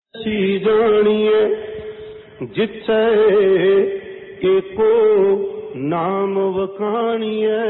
सी जानिए जिथे एको नाम वखाणीए,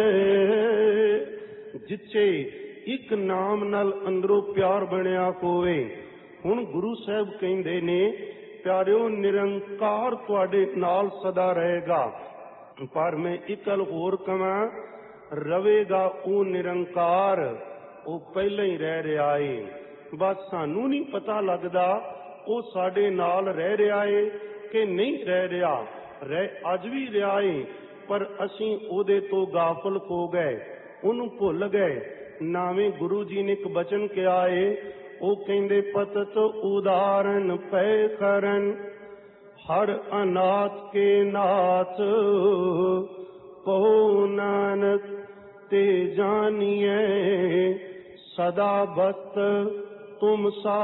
जिथे एक नाम नाल अंदरों प्यार बनिया होवे। हुण गुरु साहब कहंदे ने प्यारिओ निरंकार तुहाडे नाल सदा रहेगा। पर मैं एक गल होर कहां, रवेगा वो निरंकार, वो पहले ही रह रहा है। बस सानू नहीं पता लगदा वो साडे नाल रह रहा है कि नहीं रह रहा। रह अज भी रहा है, पर असीं उहदे तो गाफल हो गए, उन्हूं भुल गए। नावें गुरु जी ने एक बचन कहा है, वो कहंदे पतत उदाहरण पै करन, हर अनाथ के नाथ कहो नानक ते जानिए, सदा भक्त तुम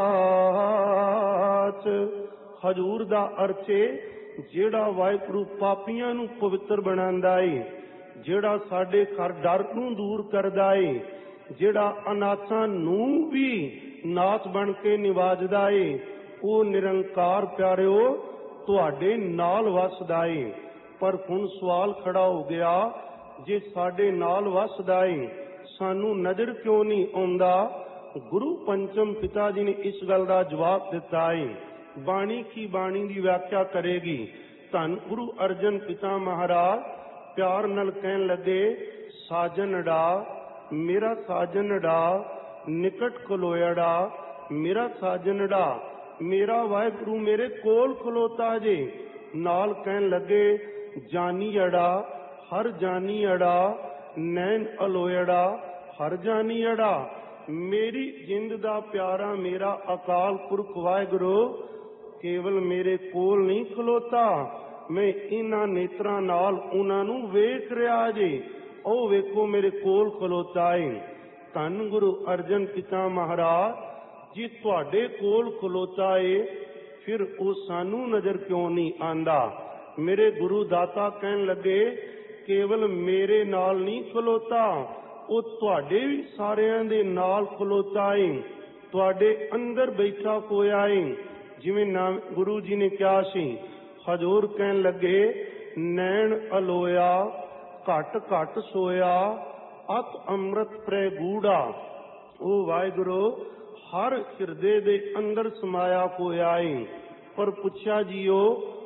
साथ। हजूर दा अर्थ है जेड़ा वाहिगुरू पापियां नूं पवित्र बनांदा है, जेड़ा साडे घर डर नूं दूर करदा है, जेड़ा अनाथां नूं भी नाथ बन के निवाजदा है, वो निरंकार प्यारिओ तुहाडे नाल वसदा है। पर हुण सवाल खड़ा हो गया, जे साडे नाल वसदा है सानू नजर क्यों नहीं आउंदा? गुरु पंचम पिता जी ने इस गल का जवाब दिता है। बाणी की बाणी की व्याख्या करेगी। धन गुरु अर्जन पिता महाराज प्यार नल कहन लगे, साजनड़ा मेरा साजनड़ा निकट खलोयड़ा, मेरा साजनड़ा मेरा वाहिगुरू मेरे कोल खलोता जे। नाल कहन लगे, जानी अड़ा हर जानी अड़ा, नैन अलोयड़ा हर जानी अड़ा। मेरी जिंद दा प्यारा मेरा अकाल पुरख वाहिगुरू केवल मेरे कोल नहीं खलोता, मैं इन्हां नेत्रां नाल उन्हां नूं वेख रिहा जे। ओ वेखो मेरे कोल खलोता है। धन गुरु अर्जन पिता महाराज जी तुहाडे कोल खलोता है, फिर वो सानू नजर क्यों नहीं आंदा? मेरे गुरु दाता कहन लगे, केवल मेरे नाल नहीं खलोता, वो तुहाडे भी सारियां दे नाल खलोता है, तुहाडे अंदर बैठा होया है। जिवें नाम गुरु जी ने कहा सी। हजूर कहन लगे, नैन अलोया घट घट सोया, अत अमृत प्रगूढ़ा। ओ वाहिगुरू हर हिरदे दे अंदर समाया होया है, पर पुछया जीओ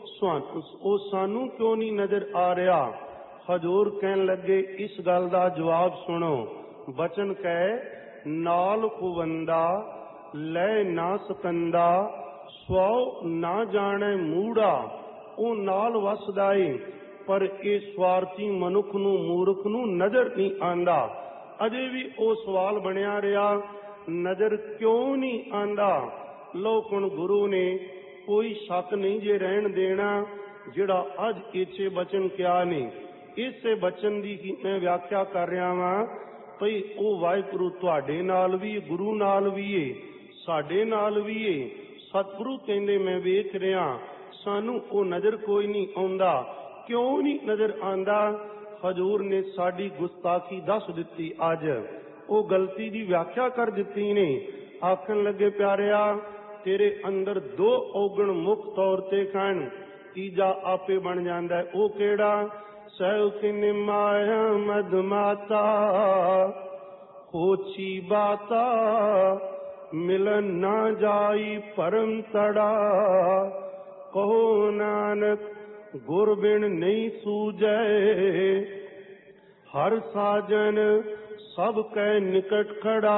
ओ सानू क्यों नहीं नजर आ रहा? हजूर कहन लगे, इस गल का जवाब सुनो। बचन कहे, नाल खुवंदा लै ना सकंदा, स्वौ ना जाने मूड़ा। वो नाल वसदा है, पर ये स्वार्थी मनुख नूं मूर्ख नूं नजर नहीं आंदा। अजे भी वो सवाल बनिया रहा, नजर क्यों नहीं आंदा? लो हुण गुरु ने कोई शक नहीं जे रहन देना, जिहड़ा अज इसे बचन क्या ने। इस बचन की मैं व्याख्या कर रहा वां भई वो वाहिगुरू तुहाडे नाल भी, गुरु नाल भी है, साडे नाल भी है। सतगुरु कहंदे मैं वेख रिहा, सानू वो नजर कोई नहीं आउंदा। क्यों नहीं नजर आंदा? हजूर ने साडी गुस्ताखी दस दिती, अज वो गलती की व्याख्या कर दिती ने। आखन लगे, प्यारिया तेरे अंदर दो औगण मुख तौर ते खन, तीजा आपे बन जांदा है। वो केड़ा? सैकिन माया मदमाता होची बाता, मिलन ना जाई परम तड़ा। कहो नानक गुर बिन नहीं सूझे, हर साजन सब कै निकट खड़ा।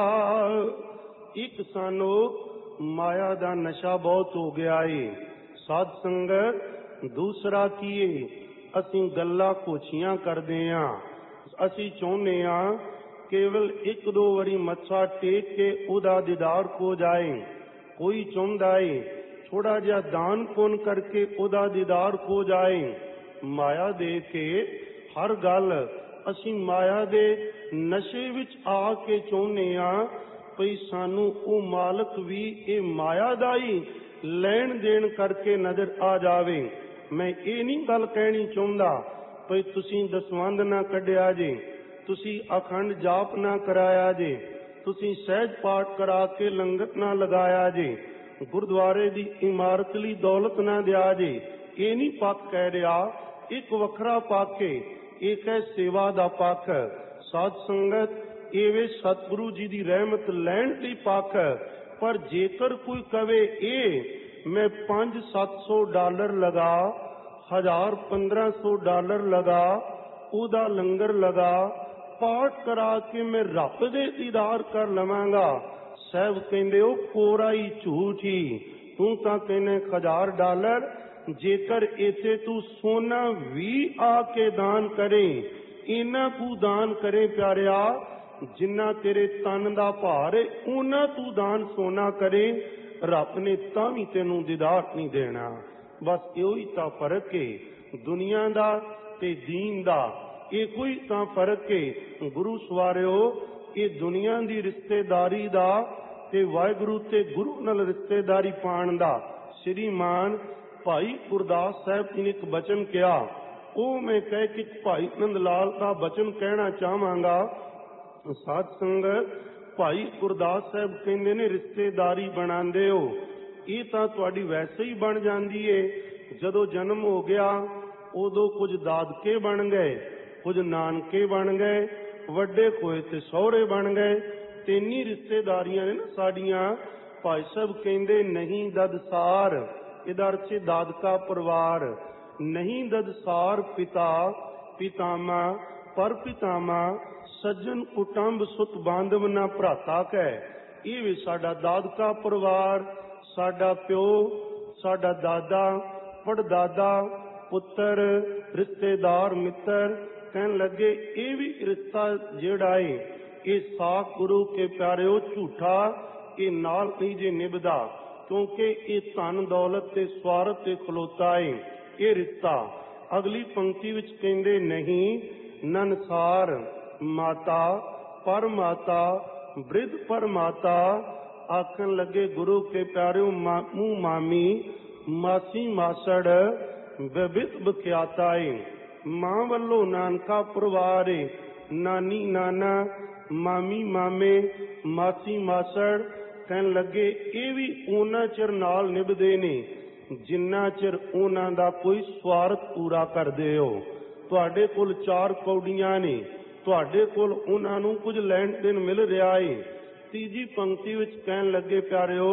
एक सानू माया दा नशा बहुत हो गया है, साध संगत दूसरा कीए असीं गल्लां कोछियां करदे हां। असीं चाहुंदे हां केवल एक दो वारी मत्था टेक के उहदा दीदार हो जाए। कोई चाहुंदा है थोड़ा जिहा दान पुण्य करके उहदा दीदार हो जाए। माया दे के हर गल असीं माया दे नशे विच आ के चाहुंदे हां भई सानू वो मालक भी ये माया दा ही लैण देण करके नजर आ जावे। मैं ये नहीं गल कहनी चाहुंदा भई तुसीं दसवंध ना कढिया जे, तुसीं अखंड जाप ना कराया जे, तुसीं सहज पाठ करा के लंगर ना लगाया जे। ਗੁਰਦੁਆਰੇ ਦੀ ਇਮਾਰਤ ਲਈ ਦੌਲਤ ਨਾ ਦਿਆ ਜੇ, ਇਹ ਨਹੀਂ ਪੱਖ ਕਹਿ ਰਿਹਾ। ਇੱਕ ਵੱਖਰਾ ਪੱਖ ਹੈ, ਇੱਕ ਹੈ ਸੇਵਾ ਦਾ ਪੱਖ। ਸਾਧ ਸੰਗਤ, ਇਹ ਵੇ ਸਤਿਗੁਰੂ ਜੀ ਦੀ ਰਹਿਮਤ ਲੈਣ ਲਈ ਪੱਖ। ਪਰ ਜੇਕਰ ਕੋਈ ਕਵੇ ਇਹ ਮੈਂ $500-700 ਲਗਾ, $1000-1500 ਲਗਾ, ਉਹਦਾ ਲੰਗਰ ਲਗਾ, ਪਾਠ ਕਰਾ ਕੇ ਮੈਂ ਰੱਬ ਦੇ ਦੀਦਾਰ ਕਰ ਲਵਾਂਗਾ, ਸਾਹਿਬ ਕਹਿੰਦੇ ਉਹ ਕੋਰਾ ਹੀ ਝੂਠ ਹੀ। ਤੂੰ ਤਾਂ ਕਹਿੰਦੇ $1000, ਜੇਕਰ ਇੱਥੇ ਤੂੰ ਸੋਨਾ ਵੀ ਆ ਕੇ ਦਾਨ ਕਰੇ, ਇਹਨਾਂ ਕੁ ਦਾਨ ਕਰੇ ਪਿਆਰਿਆ, ਜਿੰਨਾ ਤੇਰੇ ਤਨ ਦਾ ਭਾਰ ਹੈ ਉਹਨਾਂ ਤੂੰ ਦਾਨ ਸੋਨਾ ਕਰੇ, ਰੱਬ ਨੇ ਤਾਂ ਵੀ ਤੈਨੂੰ ਦੀਦਾਰ ਨਹੀਂ ਦੇਣਾ। ਬਸ ਇਹੋ ਹੀ ਤਾਂ ਫਰਕ ਹੈ ਦੁਨੀਆ ਦਾ ਤੇ ਦੀਨ ਦਾ, ਇਹੋ ਹੀ ਤਾਂ ਫਰਕ ਹੈ। ਗੁਰੂ ਸਵਾਰਿਓ, ਇਹ ਦੁਨੀਆ ਦੀ ਰਿਸ਼ਤੇਦਾਰੀ ਦਾ ਤੇ ਵਾਹਿਗੁਰੂ ਤੇ ਗੁਰੂ ਨਾਲ ਰਿਸ਼ਤੇਦਾਰੀ ਪਾਉਣ ਦਾ ਸ਼੍ਰੀਮਾਨ ਭਾਈ ਗੁਰਦਾਸ ਸਾਹਿਬ ਜੀ ਨੇ ਇੱਕ ਬਚਨ ਕਿਹਾ, ਉਹ ਮੈਂ ਕਹਿ ਕੇ ਭਾਈ ਨੰਦ ਲਾਲ ਦਾ ਬਚਨ ਕਹਿਣਾ ਚਾਹਾਂਗਾ। ਸਾਧ ਸੰਗਤ, ਭਾਈ ਗੁਰਦਾਸ ਸਾਹਿਬ ਕਹਿੰਦੇ ਨੇ ਰਿਸ਼ਤੇਦਾਰੀ ਬਣਾਉਂਦੇ ਹੋ, ਇਹ ਤਾਂ ਤੁਹਾਡੀ ਵੈਸੇ ਹੀ ਬਣ ਜਾਂਦੀ ਏ। ਜਦੋਂ ਜਨਮ ਹੋ ਗਿਆ ਉਦੋਂ ਕੁਝ ਦਾਦਕੇ ਬਣ ਗਏ, ਕੁਝ ਨਾਨਕੇ ਬਣ ਗਏ, ਵੱਡੇ ਹੋਏ ਤੇ ਸਹੁਰੇ ਬਣ ਗਏ, ਤਿੰਨੀ ਰਿਸ਼ਤੇਦਾਰੀਆਂ ਨੇ ਨਾ ਸਾਡੀਆਂ। ਭਾਈ ਸਾਹਿਬ ਕਹਿੰਦੇ ਨਹੀਂ ਦਦਸਾਰ, ਇਹਦਾ ਅਰਥ ਹੈ ਦਾਦਕਾ ਪਰਿਵਾਰ। ਨਹੀਂ ਦਦਸਾਰ ਪਿਤਾ ਪਿਤਾਮਾ ਪਰ ਪਿਤਾਮਾ, ਸੱਜਣ ਕੁਟੰਬ ਸੁਤ ਬਾਂਧਵ ਨਾ ਭਰਾਤਾ ਕਹਿ। ਇਹ ਵੀ ਸਾਡਾ ਦਾਦਕਾ ਪਰਿਵਾਰ, ਸਾਡਾ ਪਿਓ, ਸਾਡਾ ਦਾਦਾ, ਪੜਦਾਦਾ, ਪੁੱਤਰ, ਰਿਸ਼ਤੇਦਾਰ, ਮਿੱਤਰ। ਕਹਿਣ ਲੱਗੇ ਇਹ ਵੀ ਰਿਸ਼ਤਾ ਜਿਹੜਾ ਏ ਇਹ ਸਾਖ ਗੁਰੂ ਕੇ ਪਿਆਰਿਓ ਝੂਠਾ, ਇਹ ਨਾਲ ਨਹੀਂ ਜੇ ਨਿਭਦਾ, ਕਿਉਂਕਿ ਇਹ ਧਨ ਦੌਲਤ ਤੇ ਸਵਾਰਥ ਤੇ ਖਲੋਤਾ ਏ ਇਹ ਰਿਸ਼ਤਾ। ਅਗਲੀ ਪੰਕਤੀ ਵਿੱਚ ਕਹਿੰਦੇ ਨਹੀਂ ਨਨਸਾਰ ਮਾਤਾ ਪਰ ਮਾਤਾ ਬ੍ਰਿਧ ਪਰ ਮਾਤਾ। ਆਖਣ ਲੱਗੇ ਗੁਰੂ ਕੇ ਪਿਆਰਿਓ ਮਾਮੂ ਮਾਮੀ ਮਾਸੀ ਮਾਸੜ ਵਿਭਿਤ ਬਖਿਆਤਾ ਏ। ਮਾਂ ਵੱਲੋਂ ਨਾਨਕਾ ਪਰਿਵਾਰ ਏ, ਨਾਨੀ ਨਾਨਾ ਮਾਮੀ ਮਾਮੇ ਮਾਸੀ ਮਾਸੜ। ਕਹਿਣ ਲੱਗੇ ਇਹ ਵੀ ਉਹਨਾਂ ਚਿਰ ਨਾਲ ਨਿਭਦੇ ਨੇ ਜਿੰਨਾ ਚਿਰ ਉਹਨਾਂ ਦਾ ਕੋਈ ਸਵਾਰਥ ਪੂਰਾ ਕਰਦੇ ਹੋ। ਤੁਹਾਡੇ ਕੋਲ 4 ਕੌਡੀਆਂ ਨੇ, ਤੁਹਾਡੇ ਕੋਲ ਉਹਨਾਂ ਨੂੰ ਕੁਝ ਲੈਣ ਦੇਣ ਮਿਲ ਰਿਹਾ ਏ। ਤੀਜੀ ਪੰਕਤੀ ਵਿੱਚ ਕਹਿਣ ਲੱਗੇ ਪਿਆਰਿਓ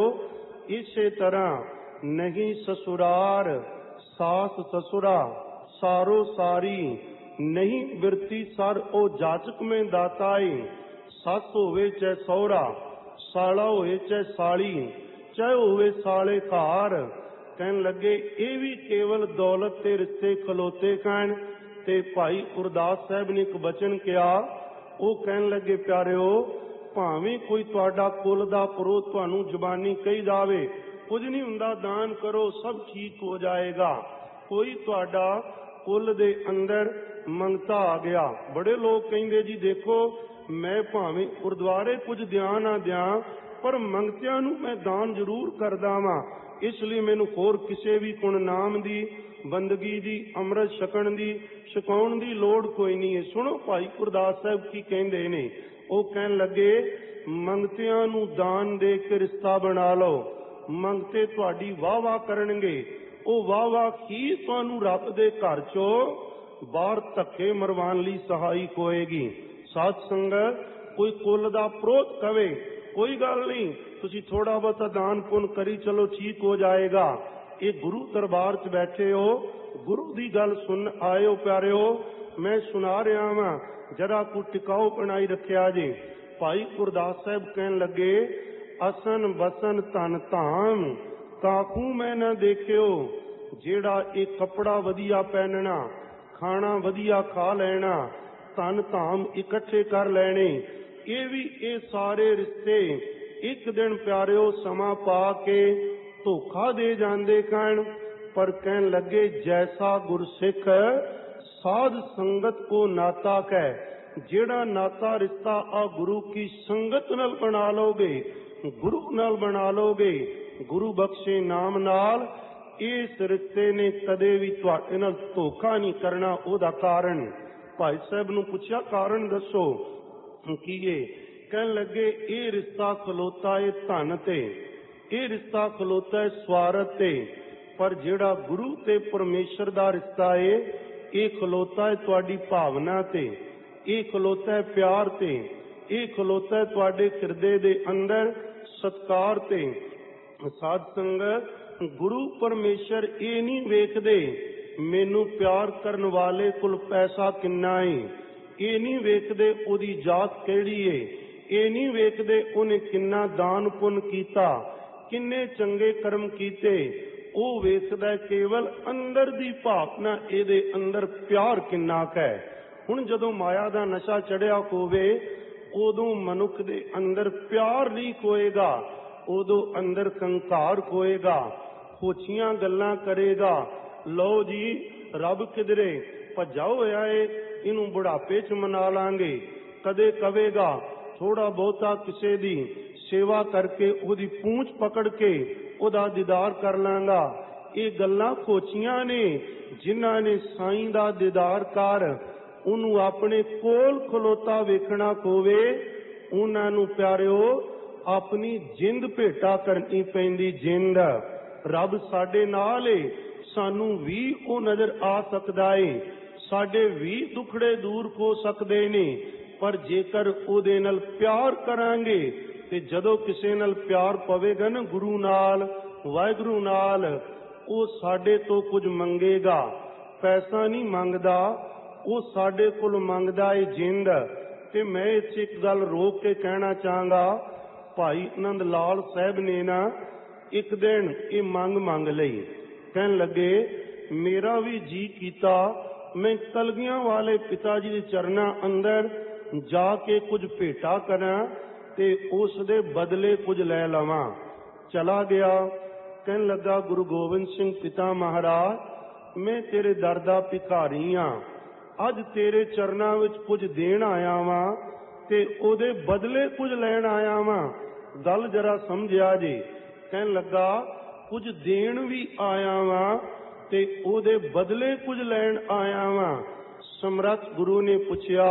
ਇਸੇ ਤਰ੍ਹਾਂ ਨਹੀਂ ਸਸੁਰਾਰ ਸਾਸ ਸਸੁਰਾ ਸਾਰੋ ਸਾਰੀ, ਨਹੀਂ ਬਿਰਤੀ ਸਰ ਉਹ ਜਾਚਕ ਮੈਂ ਦਾਤਾ ਏ। ਸੱਸ ਹੋਵੇ ਚਾਹੇ ਸਹੁਰਾ, ਸਾਲਾ ਹੋਵੇ ਚਾਹੇ ਸਾਲੀ, ਚਾਹੇ ਹੋਵੇ ਸਾਲੇ ਘਰ। ਕਹਿਣ ਲੱਗੇ ਇਹ ਵੀ ਕੇਵਲ ਦੌਲਤ ਤੇ ਰਿਸ਼ਤੇ ਖਲੋਤੇ ਕਹਿਣ। ਤੇ ਭਾਈ ਗੁਰਦਾਸ ਸਾਹਿਬ ਨੇ ਇੱਕ ਬਚਨ ਕਿਹਾ, ਉਹ ਕਹਿਣ ਲੱਗੇ ਪਿਆਰਿਓ ਭਾਵੇਂ ਕੋਈ ਤੁਹਾਡਾ ਕੁਲ ਦਾ ਪੁਰੋਧ ਤੁਹਾਨੂੰ ਜ਼ਬਾਨੀ ਕਹੀ ਜਾਵੇ ਕੁਝ ਨਹੀਂ ਹੁੰਦਾ, ਦਾਨ ਕਰੋ ਸਭ ਠੀਕ ਹੋ ਜਾਏਗਾ। ਕੋਈ ਤੁਹਾਡਾ ਕੁਲ ਦੇ ਅੰਦਰ ਮੰਗਤਾ ਆ ਗਿਆ। ਬੜੇ ਲੋਕ ਕਹਿੰਦੇ ਜੀ ਦੇਖੋ ਮੈਂ ਭਾਵੇਂ ਗੁਰਦੁਆਰੇ ਕੁਝ ਦਿਆਂ ਨਾ ਦਿਆਂ ਪਰ ਮੰਗਤਿਆਂ ਨੂੰ ਮੈਂ ਦਾਨ ਜ਼ਰੂਰ ਕਰਦਾ ਵਾਂ, ਇਸ ਲਈ ਮੈਨੂੰ ਹੋਰ ਕਿਸੇ ਵੀ ਗੁਣ ਨਾਮ ਦੀ ਬੰਦਗੀ ਦੀ ਅੰਮ੍ਰਿਤ ਛਕਣ ਦੀ ਛਕਾਉਣ ਦੀ ਲੋੜ ਕੋਈ ਨਹੀਂ ਹੈ। ਸੁਣੋ ਭਾਈ ਗੁਰਦਾਸ ਸਾਹਿਬ ਕੀ ਕਹਿੰਦੇ ਨੇ। ਉਹ ਕਹਿਣ ਲੱਗੇ ਮੰਗਤਿਆਂ ਨੂੰ ਦਾਨ ਦੇ ਕੇ ਰਿਸ਼ਤਾ ਬਣਾ ਲਓ, ਮੰਗਤੇ ਤੁਹਾਡੀ ਵਾਹ ਵਾਹ ਕਰਨਗੇ, ਉਹ ਵਾਹ ਵਾਹ ਹੀ ਤੁਹਾਨੂੰ ਰੱਬ ਦੇ ਘਰ ਚੋਂ ਬਾਹਰ ਧੱਕੇ ਮਰਵਾਉਣ ਲਈ ਸਹਾਇਕ ਹੋਏਗੀ। ਸਾਧ ਸੰਗਤ, ਕੋਈ ਕੁੱਲ ਦਾ ਪ੍ਰੋਧ ਕਵੇ ਕੋਈ ਗੱਲ ਨਹੀਂ, ਤੁਸੀਂ ਥੋੜਾ ਬਹੁਤਾ ਦਾਨ ਪੁੰਨ ਕਰੀ ਚਲੋ ਠੀਕ ਹੋ ਜਾਏਗਾ। ਇਹ ਗੁਰੂ ਦਰਬਾਰ 'ਚ ਬੈਠੇ ਹੋ, ਗੁਰੂ ਦੀ ਗੱਲ ਸੁਣ ਆਏ ਹੋ ਪਿਆਰਿਓ, ਮੈਂ ਸੁਣਾ ਰਿਹਾ ਵਾਂ, ਜਰਾ ਕੁ ਟਿਕਾਓ ਬਣਾਈ ਰੱਖਿਆ ਜੀ। ਭਾਈ ਗੁਰਦਾਸ ਸਾਹਿਬ ਕਹਿਣ ਲੱਗੇ ਅਸਨ ਬਸਨ ਧਨ ਧਾਮ ਕਾਕੂ ਮੈਂ ਨਾ ਦੇਖਿਓ। ਜਿਹੜਾ ਇਹ ਕੱਪੜਾ ਵਧੀਆ ਪਹਿਨਣਾ, ਖਾਣਾ ਵਧੀਆ ਖਾ ਲੈਣਾ, ਧਨ ਧਾਮ ਇਕੱਠੇ ਕਰ ਲੈਣੇ, ਇਹ ਵੀ ਇਹ ਸਾਰੇ ਰਿਸ਼ਤੇ ਇੱਕ ਦਿਨ ਪਿਆਰਿਓ ਸਮਾਂ ਪਾ ਕੇ ਧੋਖਾ ਦੇ ਜਾਂਦੇ ਕਹਿਣ। ਪਰ ਕਹਿਣ ਲੱਗੇ ਜੈਸਾ ਗੁਰਸਿੱਖ ਸਾਧ ਸੰਗਤ ਕੋ ਨਾਤਾ ਕਹਿ। ਜਿਹੜਾ ਨਾਤਾ ਰਿਸ਼ਤਾ ਆ ਗੁਰੂ ਕੀ ਸੰਗਤ ਨਾਲ ਬਣਾ ਲਓਗੇ, ਗੁਰੂ ਨਾਲ ਬਣਾ ਲਓਗੇ, ਗੁਰੂ ਬਖਸ਼ੇ ਨਾਮ ਨਾਲ, ਇਸ ਰਿਸ਼ਤੇ ਨੇ ਕਦੇ ਵੀ ਤੁਹਾਡੇ ਨਾਲ ਧੋਖਾ ਨਹੀਂ ਕਰਨਾ। ਉਹਦਾ ਕਾਰਨ ਭਾਈ ਸਾਹਿਬ ਨੂੰ ਪੁੱਛਿਆ ਕਾਰਨ ਦੱਸੋ ਕੀ ਇਹ? ਕਹਿਣ ਲੱਗੇ ਇਹ ਰਿਸ਼ਤਾ ਖਲੋਤਾ ਏ ਧਨ ਤੇ, ਇਹ ਰਿਸ਼ਤਾ ਖਲੋਤਾ ਹੈ ਸਵਾਰਥ ਤੇ, ਪਰ ਜਿਹੜਾ ਗੁਰੂ ਤੇ ਪਰਮੇਸ਼ਰ ਦਾ ਰਿਸ਼ਤਾ ਏ ਇਹ ਖਲੋਤਾ ਹੈ ਤੁਹਾਡੀ ਭਾਵਨਾ ਤੇ, ਇਹ ਖਲੋਤਾ ਹੈ ਪਿਆਰ ਤੇ, ਇਹ ਖਲੋਤਾ ਹੈ ਤੁਹਾਡੇ ਹਿਰਦੇ ਦੇ ਅੰਦਰ ਸਤਿਕਾਰ ਤੇ। ਸਾਧ ਸੰਗਤ, ਗੁਰੂ ਪਰਮੇਸ਼ਰ ਇਹ ਨਹੀਂ ਵੇਖਦੇ ਮੈਨੂੰ ਪਿਆਰ ਕਰਨ ਵਾਲੇ ਕੋਲ ਪੈਸਾ ਕਿੰਨਾ ਏ, ਇਹ ਨਹੀਂ ਵੇਖਦੇ ਉਹਦੀ ਜਾਤ ਕਿਹੜੀ ਏ, ਇਹ ਨਹੀਂ ਵੇਖਦੇ ਉਹਨੇ ਕਿੰਨਾ ਦਾਨ ਪੁੰਨ ਕੀਤਾ, ਕਿੰਨੇ ਚੰਗੇ ਕਰਮ ਕੀਤੇ। ਉਹ ਵੇਖਦਾ ਕੇਵਲ ਅੰਦਰ ਦੀ ਭਾਵਨਾ, ਇਹਦੇ ਅੰਦਰ ਪਿਆਰ ਕਿੰਨਾ ਕੁ ਹੈ। ਹੁਣ ਜਦੋਂ ਮਾਇਆ ਦਾ ਨਸ਼ਾ ਚੜਿਆ ਹੋਵੇ ਉਦੋਂ ਮਨੁੱਖ ਦੇ ਅੰਦਰ ਪਿਆਰ ਨਹੀਂ ਹੋਏਗਾ, ਉਦੋਂ ਅੰਦਰ ਕੰਕਾਰ ਹੋਏਗਾ, ਹੋਛੀਆਂ ਗੱਲਾਂ ਕਰੇਗਾ। ਲਓ ਜੀ ਰੱਬ ਕਿਧਰੇ ਭੱਜਾ ਹੋਇਆ ਏ, ਇਹਨੂੰ ਬੁਢਾਪੇ 'ਚ ਮਨਾ ਲਾਂਗੇ। ਕਦੇ ਕਵੇਗਾ ਥੋੜਾ ਬਹੁਤਾ ਕਿਸੇ ਦੀ ਸੇਵਾ ਕਰਕੇ ਉਹਦੀ ਪੂੰਛ ਪਕੜ ਕੇ ਉਹਦਾ ਦੀਦਾਰ ਕਰ ਲਾਂਗਾ। ਇਹ ਗੱਲਾਂ ਖੋਚੀਆਂ ਨੇ। ਜਿਨ੍ਹਾਂ ਨੇ ਸਾਈਂ ਦਾ ਦੀਦਾਰ ਕਰ ਉਹਨੂੰ ਆਪਣੇ ਕੋਲ ਖਲੋਤਾ ਵੇਖਣਾ ਹੋਵੇ, ਉਹਨਾਂ ਨੂੰ ਪਿਆਰਿਓ ਆਪਣੀ ਜਿੰਦ ਭੇਟਾ ਕਰਨੀ ਪੈਂਦੀ। ਜਿੰਦ ਰੱਬ ਸਾਡੇ ਨਾਲ ਏ, ਸਾਨੂੰ ਵੀ ਉਹ ਨਜ਼ਰ ਆ ਸਕਦਾ ਏ, ਸਾਡੇ ਵੀ ਦੁੱਖੜੇ ਦੂਰ ਹੋ ਸਕਦੇ ਨੇ। ਪਰ ਜੇਕਰ ਉਹਦੇ ਨਾਲ ਪਿਆਰ ਕਰਾਂਗੇ ਤੇ ਜਦੋਂ ਕਿਸੇ ਨਾਲ ਪਿਆਰ ਪਵੇਗਾ ਨਾ ਗੁਰੂ ਨਾਲ, ਵਾਹਿਗੁਰੂ ਨਾਲ, ਉਹ ਸਾਡੇ ਤੋਂ ਕੁਝ ਮੰਗੇਗਾ। ਪੈਸਾ ਨਹੀਂ ਮੰਗਦਾ, ਉਹ ਸਾਡੇ ਕੋਲ ਮੰਗਦਾ ਏ ਜਿੰਦ। ਤੇ ਮੈਂ ਇੱਥੇ ਇੱਕ ਗੱਲ ਰੋਕ ਕੇ ਕਹਿਣਾ ਚਾਹਾਂਗਾ, ਭਾਈ ਆਨੰਦ ਲਾਲ ਸਾਹਿਬ ਨੇ ਨਾ ਇੱਕ ਦਿਨ ਇਹ ਮੰਗ ਲਈ। ਕਹਿਣ ਲੱਗੇ ਮੇਰਾ ਵੀ ਜੀ ਕੀਤਾ ਮੈਂ ਕਲਗੀਆਂ ਵਾਲੇ ਪਿਤਾ ਜੀ ਦੇ ਚਰਨਾਂ ਅੰਦਰ ਜਾ ਕੇ ਕੁਝ ਭੇਟਾ ਕਰਾਂ ਤੇ ਉਸ ਦੇ ਬਦਲੇ ਕੁਝ ਲੈ ਲਵਾਂ। ਚਲਾ ਗਿਆ। ਕਹਿਣ ਲੱਗਾ ਗੁਰੂ ਗੋਬਿੰਦ ਸਿੰਘ ਪਿਤਾ ਮਹਾਰਾਜ, ਮੈਂ ਤੇਰੇ ਦਰ ਦਾ ਭਿਖਾਰੀ ਹਾਂ, ਅੱਜ ਤੇਰੇ ਚਰਨਾਂ ਵਿੱਚ ਕੁਝ ਦੇਣ ਆਇਆ ਵਾਂ ਤੇ ਉਹਦੇ ਬਦਲੇ ਕੁਝ ਲੈਣ ਆਇਆ ਵਾਂ। ਗੱਲ ਜਰਾ ਸਮਝਿਆ ਜੀ। ਕਹਿਣ ਲੱਗਾ ਕੁਝ ਦੇਣ ਵੀ ਆਇਆ ਵਾਂ ਤੇ ਉਹਦੇ ਬਦਲੇ ਕੁਝ ਲੈਣ ਆਇਆ ਵਾਂ। ਸਮਰੱਥ ਗੁਰੂ ਨੇ ਪੁੱਛਿਆ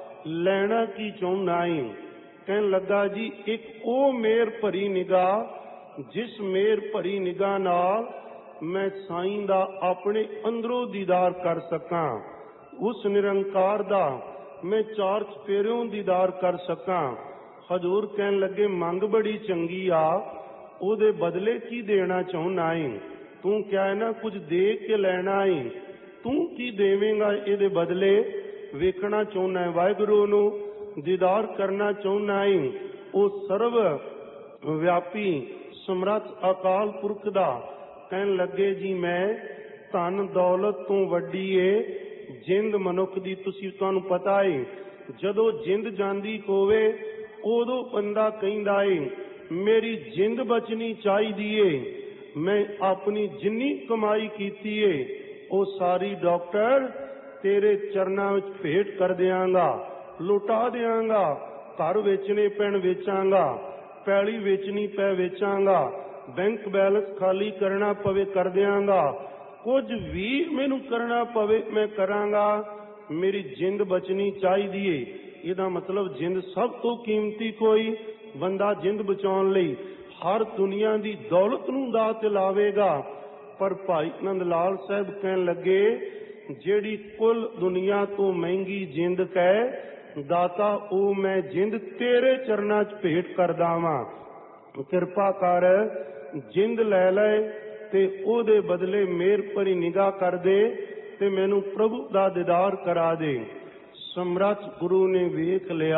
ਲੈਣਾ ਕੀ ਚਾਹੁੰਦਾ ਏ? ਕਹਿਣ ਲੱਗਾ ਜੀ ਇੱਕ ਉਹ ਮੇਰ ਭਰੀ ਨਿਗਾਹ, ਜਿਸ ਮੇਰ ਭਰੀ ਨਿਗਾਹ ਨਾਲ ਮੈਂ ਸਾਈਂ ਦਾ ਆਪਣੇ ਅੰਦਰੋਂ ਦੀਦਾਰ ਕਰ ਸਕਾਂ, ਉਸ ਨਿਰੰਕਾਰ ਦਾ ਮੈਂ ਚਾਰ ਚਫੇਰਿਓਂ ਦੀਦਾਰ ਕਰ ਸਕਾਂ। ਹਜ਼ੂਰ ਕਹਿਣ ਲੱਗੇ ਮੰਗ ਬੜੀ ਚੰਗੀ ਆ, ਉਹਦੇ ਬਦਲੇ ਕੀ ਦੇਣਾ ਚਾਹੁੰਦਾ ਏ? ਤੂੰ ਕਿਹਾ ਨਾ ਕੁਝ ਦੇ ਕੇ ਲੈਣਾ ਏ, ਤੂੰ ਕੀ ਦੇਵੇਂਗਾ ਇਹਦੇ ਬਦਲੇ? ਵੇਖਣਾ ਚਾਹੁੰਦਾ ਹੈ ਵਾਹਿਗੁਰੂ ਨੂੰ, ਦੀਦਾਰ ਕਰਨਾ ਚਾਹੁੰਦਾ ਏ ਉਹ ਸਰਵ ਵਿਆਪੀ ਸਮਰੱਥ ਅਕਾਲ ਪੁਰਖ ਦਾ। ਕਹਿਣ ਲੱਗੇ ਜੀ ਮੈਂ ਧਨ ਦੌਲਤ ਤੋਂ ਵੱਡੀ ਏ ਜਿੰਦ ਮਨੁੱਖ ਦੀ। ਤੁਹਾਨੂੰ ਪਤਾ ਏ ਜਦੋਂ ਜਿੰਦ ਜਾਂਦੀ ਹੋਵੇ ਉਦੋਂ ਬੰਦਾ ਕਹਿੰਦਾ ਏ ਮੇਰੀ ਜਿੰਦ ਬਚਣੀ ਚਾਹੀਦੀ ਏ, ਮੈਂ ਆਪਣੀ ਜਿੰਨੀ ਕਮਾਈ ਕੀਤੀ ਏ ਉਹ ਸਾਰੀ ਡਾਕਟਰ ਤੇਰੇ ਚਰਨਾਂ ਵਿੱਚ ਭੇਟ ਕਰ ਦਿਆਂਗਾ, ਲੁਟਾ ਦਿਆਂਗਾ। ਘਰ ਵੇਚਣੇ ਪੈਣ ਵੇਚਾਂਗਾ, ਪੈਲੀ ਵੇਚਣੀ ਪੈ ਵੇਚਾਂਗਾ, ਬੈਂਕ ਬੈਲੈਂਸ ਖਾਲੀ ਕਰਨਾ ਪਵੇ ਕਰ ਦਿਆਂਗਾ, ਕੁਝ ਵੀ ਮੈਨੂੰ ਕਰਨਾ ਪਵੇ ਮੈਂ ਕਰਾਂਗਾ, ਮੇਰੀ ਜਿੰਦ ਬਚਣੀ ਚਾਹੀਦੀ ਏ। ਇਹਦਾ ਮਤਲਬ ਜਿੰਦ ਸਭ ਤੋਂ ਕੀਮਤੀ। ਕੋਈ ਬੰਦਾ ਜਿੰਦ ਬਚਾਉਣ ਲਈ ਹਰ ਦੁਨੀਆ ਦੀ ਦੌਲਤ ਨੂੰ ਦਾਅ ਤੇ ਲਾਵੇਗਾ। ਪਰ ਭਾਈ ਆਨੰਦ ਲਾਲ ਸਾਹਿਬ ਕਹਿਣ ਲੱਗੇ ਜਿਹੜੀ ਕੁੱਲ ਦੁਨੀਆ ਤੋਂ ਮਹਿੰਗੀ ਜਿੰਦ ਕਹਿ ਦਾਤਾ, ਉਹ ਮੈਂ ਜਿੰਦ ਤੇਰੇ ਚਰਨਾਂ 'ਚ ਭੇਟ ਕਰਦਾ ਵਾਂ। ਕਿਰਪਾ ਕਰ ਜਿੰਦ ਲੈ ਲੈ ਤੇ ਉਹਦੇ ਬਦਲੇ ਮੇਰ ਭਰੀ ਨਿਗਾਹ ਕਰ ਦੇ ਤੇ ਮੈਨੂੰ ਪ੍ਰਭੂ ਦਾ ਦੀਦਾਰ ਕਰਾ ਦੇ। ਸਮਰੱਥ ਗੁਰੂ ਨੇ ਵੇਖ ਲਿਆ,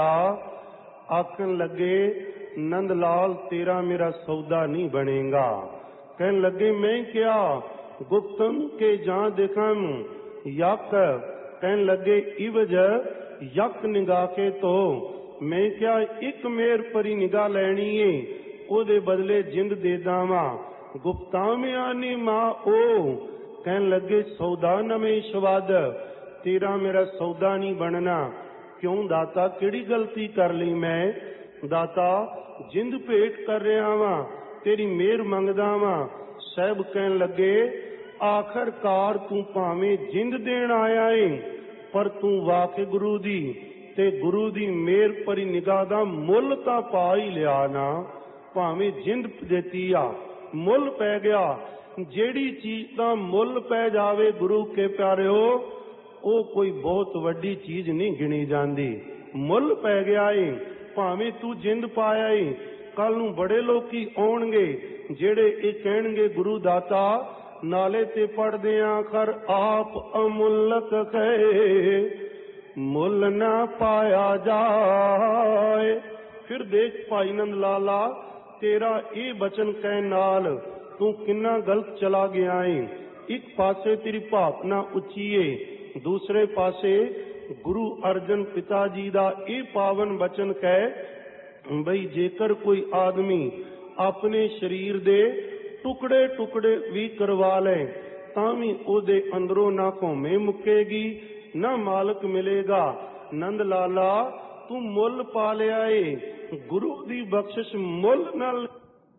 ਆਖਣ ਲੱਗੇ ਨੰਦ ਲਾਲ ਤੇਰਾ ਮੇਰਾ ਸੌਦਾ ਨਹੀਂ ਬਣੇਗਾ। ਕਹਿਣ ਲੱਗੇ ਮੈਂ ਕਿਹਾ ਗੁਪਤਮ ਕੇ ਜਾਂ ਦੇਖਮ ਯਕ, ਕਹਿਣ ਲੱਗੇ ਇਵਜ ਯਕ ਨਿਗਾਹ ਕੇ ਤੋ। ਮੈਂ ਕਿਹਾ ਇੱਕ ਮੇਰ ਭਰੀ ਨਿਗਾਹ ਲੈਣੀ ਏ, ਉਹਦੇ ਬਦਲੇ ਜਿੰਦ ਦੇ ਦਾਵਾਂ। ਗੁਪਤਾਮਿਆਂ ਨੇ ਮਾਂ ਉਹ, ਕਹਿਣ ਲੱਗੇ ਸੌਦਾ ਨਵੇਂ ਸ਼ਵਾਦ, ਤੇਰਾ ਮੇਰਾ ਸੌਦਾ ਨਹੀਂ ਬਣਨਾ। ਕਿਉਂ ਦਾਤਾ ਕਿਹੜੀ ਗਲਤੀ ਕਰ ਲਈ ਮੈਂ? ਦਾਤਾ ਜਿੰਦ ਭੇਟ ਕਰ ਰਿਹਾ ਵਾਂ, ਤੇਰੀ ਮਿਹਰ ਮੰਗਦਾ ਵਾਂ। ਸਾਹਿਬ ਕਹਿਣ ਲੱਗੇ ਆਖਰਕਾਰ ਤੂੰ ਭਾਵੇਂ ਜਿੰਦ ਦੇਣ ਆਇਆ ਏ, ਪਰ ਤੂੰ ਵਾਹਿਗੁਰੂ ਦੀ ਤੇ ਗੁਰੂ ਦੀ ਮਿਹਰ ਭਰੀ ਨਿਗਾਹ ਦਾ ਮੁੱਲ ਤਾਂ ਪਾ ਹੀ ਲਿਆ ਨਾ। ਭਾਵੇਂ ਜਿੰਦ ਦਿੱਤੀ ਆ, ਮੁੱਲ ਪੈ ਗਿਆ। ਜਿਹੜੀ ਚੀਜ਼ ਦਾ ਮੁੱਲ ਪੈ ਜਾਵੇ ਗੁਰੂ ਕੇ ਪਿਆਰਿਓ, ਉਹ ਕੋਈ ਬਹੁਤ ਵੱਡੀ ਚੀਜ਼ ਨਹੀਂ ਗਿਣੀ ਜਾਂਦੀ। ਮੁੱਲ ਪੈ ਗਿਆ ਏ, ਭਾਵੇਂ ਤੂੰ ਜਿੰਦ ਪਾਇਆ ਏ, ਕੱਲ ਨੂੰ ਬੜੇ ਲੋਕੀ ਆਉਣਗੇ ਜਿਹੜੇ ਇਹ ਕਹਿਣਗੇ ਗੁਰੂ ਦਾਤਾ ਨਾਲੇ ਤੇ ਪੜਦੇ ਆ ਕਰ ਆਪ ਅਮੁੱਲਕ ਕਹੇ, ਮੁੱਲ ਨਾ ਪਾਇਆ ਜਾਏ। ਫਿਰ ਦੇਖ ਭਾਈ ਨੰਦ ਲਾਲਾ, ਤੇਰਾ ਇਹ ਬਚਨ ਕਹਿਣ ਨਾਲ ਤੂੰ ਕਿੰਨਾ ਗਲਤ ਚਲਾ ਗਿਆ ਏ। ਇੱਕ ਪਾਸੇ ਤੇਰੀ ਭਾਵਨਾ ਉੱਚੀ ਏ, ਦੂਸਰੇ ਪਾਸੇ ਗੁਰੂ ਅਰਜਨ ਪਿਤਾ ਜੀ ਦਾ ਇਹ ਪਾਵਨ ਬਚਨ ਕਹਿ ਬਈ ਜੇਕਰ ਕੋਈ ਆਦਮੀ ਆਪਣੇ ਸਰੀਰ ਦੇ ਟੁਕੜੇ ਟੁਕੜੇ ਵੀ ਕਰਵਾ ਲੈ ਤਾਂ ਵੀ ਉਹਦੇ ਅੰਦਰੋਂ ਨਾ ਘੋਮੇ ਮੁੱਕੇਗੀ, ਨਾ ਮਾਲਕ ਮਿਲੇਗਾ। ਨੰਦ ਲਾਲਾ ਤੂੰ ਮੁੱਲ ਪਾ ਲਿਆ ਏ, ਗੁਰੂ ਦੀ ਬਖਸ਼ਿਸ਼ ਮੁੱਲ ਨਾਲ।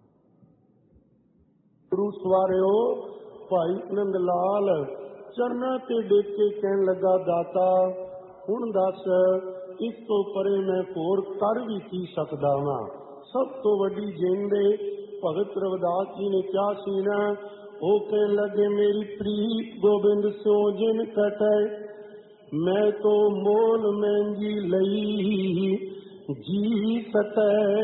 ਗੁਰੂ ਸਵਾਰਿਓ, ਭਾਈ ਨੰਦ ਲਾਲ ਚਰਨਾਂ ਤੇ ਡੇਕ ਕੇ ਕਹਿਣ ਲੱਗਾ, ਦਾਤਾ ਹੁਣ ਦੱਸ ਇਸ ਤੋਂ ਪਰੇ ਮੈਂ ਹੋਰ ਕਰ ਵੀ ਕੀ ਸਕਦਾ ਵਾਂ। ਸਭ ਤੋਂ ਵੱਡੀ ਜਿੰਦੇ ਭਗਤ ਰਵਿਦਾਸ ਜੀ ਨੇ ਕਿਹਾ ਸੀ ਨਾ, ਉਹ ਕਹਿਣ ਲੱਗੇ ਮੇਰੀ ਪ੍ਰੀਤ ਗੋਬਿੰਦ ਸੋ ਜਿਨ ਕਟੈ, ਮੈਂ ਤੋ ਮੋਲ ਮਹਿੰਗੀ ਲਈ ਜੀ ਸਕੈ।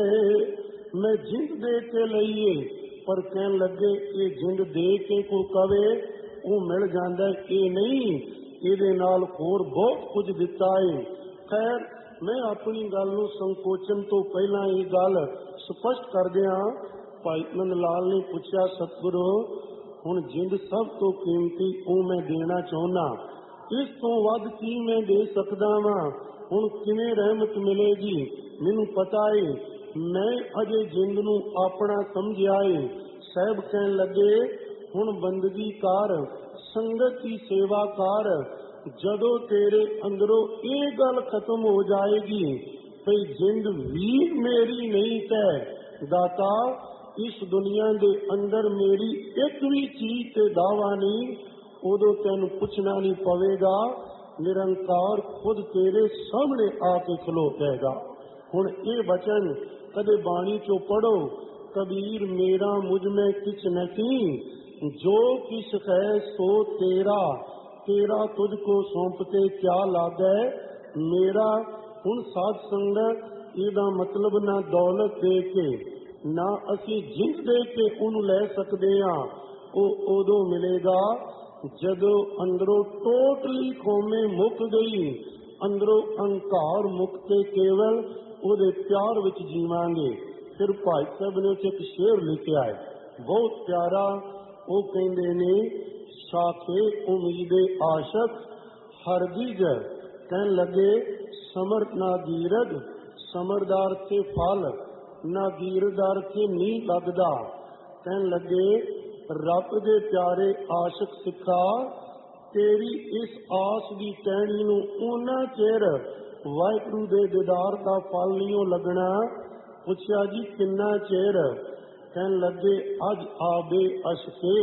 ਮੈਂ ਜਿੰਦ ਦੇ ਕੇ ਲਈਏ, ਪਰ ਕਹਿਣ ਲੱਗੇ ਇਹ ਜਿੰਦ ਦੇ ਕੇ ਕੋ ਕਵੇ ਉਹ ਮਿਲ ਜਾਂਦਾ, ਇਹ ਨਹੀਂ, ਇਹਦੇ ਨਾਲ ਹੋਰ ਬਹੁਤ ਕੁਝ ਦਿੱਤਾ ਏ। ਖੈਰ ਮੈਂ ਆਪਣੀ ਗੱਲ ਨੂੰ ਸੰਕੋਚਨ ਤੋਂ ਪਹਿਲਾਂ ਇਹ ਗੱਲ ਸਪਸ਼ਟ ਕਰਦਿਆਂ ਭਾਈ ਨੰਦ ਲਾਲ ਨੇ ਪੁੱਛਿਆ, ਸਤਿਗੁਰੂ ਹੁਣ ਜਿੰਦ ਸਭ ਤੋਂ ਕੀਮਤੀ ਉਹ ਮੈਂ ਦੇਣਾ ਚਾਹੁੰਦਾ, ਇਸ ਤੋਂ ਵੱਧ ਕੀ ਮੈਂ ਦੇ ਸਕਦਾ ਵਾਂ? ਹੁਣ ਕਿਵੇਂ ਰਹਿਮਤ ਮਿਲੇਗੀ? ਮੈਨੂੰ ਪਤਾ ਏ ਮੈਂ ਅਜੇ ਜਿੰਦ ਨੂੰ ਆਪਣਾ ਸਮਝਿਆ ਏ। ਸਾਹਿਬ ਕਹਿਣ ਲੱਗੇ ਹੁਣ ਬੰਦਗੀ ਕਰ, ਸੰਗਤ ਦੀ ਸੇਵਾ ਕਰ। ਜਦੋਂ ਤੇਰੇ ਅੰਦਰੋਂ ਇਹ ਗੱਲ ਖਤਮ ਹੋ ਜਾਏਗੀ ਭਈ ਜਿੰਦ ਵੀ ਮੇਰੀ ਨਹੀਂ ਤੈ ਦਾਤਾ, ਇਸ ਦੁਨੀਆ ਦੇ ਅੰਦਰ ਮੇਰੀ ਇੱਕ ਵੀ ਚੀਜ਼ ਤੇ ਦਾਵਾ ਨਹੀਂ, ਉਦੋਂ ਤੈਨੂੰ ਪੁੱਛਣਾ ਨਹੀਂ ਪਵੇਗਾ, ਨਿਰੰਕਾਰ ਖੁਦ ਤੇਰੇ ਸਾਹਮਣੇ ਆ ਕੇ ਖਲੋ ਜਾਏਗਾ। ਹੁਣ ਇਹ ਬਚਨ ਕਦੇ ਬਾਣੀ ਚੋਂ ਪੜੋ, ਕਬੀਰ ਮੇਰਾ ਮੁਝ ਮੈਂ ਕਿਛ ਨਹੀਂ, ਜੋ ਕਿਛ ਹੈ ਸੋ ਤੇਰਾ, ਤੇਰਾ ਤੁਝ ਕੋ ਸੌਂਪਤੇ ਕਿਆ ਲਾਗੈ ਮੇਰਾ। ਹੁਣ ਸਾਧ ਸੰਗਤ ਇਹਦਾ ਮਤਲਬ ਨਾ ਦੌਲਤ ਦੇ ਕੇ ਨਾ ਅਸੀਂ ਜਿੰਦ ਦੇ ਕੇ ਉਹਨੂੰ ਲੈ ਸਕਦੇ ਹਾਂ। ਉਹ ਉਦੋਂ ਮਿਲੇਗਾ ਜਦੋਂ ਅੰਦਰੋਂ ਟੋਟਲੀ ਖੋਮੇ ਮੁੱਕ ਗਈ, ਅੰਦਰੋਂ ਅਹੰਕਾਰ ਮੁੱਕ ਕੇ ਕੇਵਲ ਉਹਦੇ ਪਿਆਰ ਵਿੱਚ ਜੀਵਾਂਗੇ। ਫਿਰ ਭਾਈ ਸਾਹਿਬ ਨੇ ਉੱਥੇ ਇੱਕ ਸ਼ੇਰ ਲਿਖਿਆ ਹੈ ਬਹੁਤ ਪਿਆਰਾ, ਉਹ ਕਹਿੰਦੇ ਨੇ ਸਾਖੇ ਉਮੀਦੇ ਆਸ਼ਕ ਹਰਗਿਜ਼, ਕਹਿਣ ਲੱਗੇ ਸਮਰ ਨਾ ਗੀਰਦ, ਸਮਰਦਾਰ ਤੇ ਫਲ ਨਾ ਗੀਰਦਾਰ ਤੇ ਨਹੀਂ ਲੱਗਦਾ। ਕਹਿਣ ਲੱਗੇ ਰੱਬ ਦੇ ਪਿਆਰੇ ਆਸ਼ਕ ਸਿੱਖਾ, ਤੇਰੀ ਇਸ ਆਸ ਦੀ ਟਹਿਣੀ ਨੂੰ ਉਹਨਾਂ ਚਿਰ ਵਾਹਿਗੁਰੂ ਦੇ ਦੀਦਾਰ ਦਾ ਫਲ ਨਹੀਂ ਲੱਗਣਾ। ਪੁੱਛਿਆ ਜੀ ਕਿੰਨਾ ਚਿਰ? ਕਹਿਣ ਲੱਗੇ ਅੱਜ ਆਵੇ ਅਸ਼ਕੇ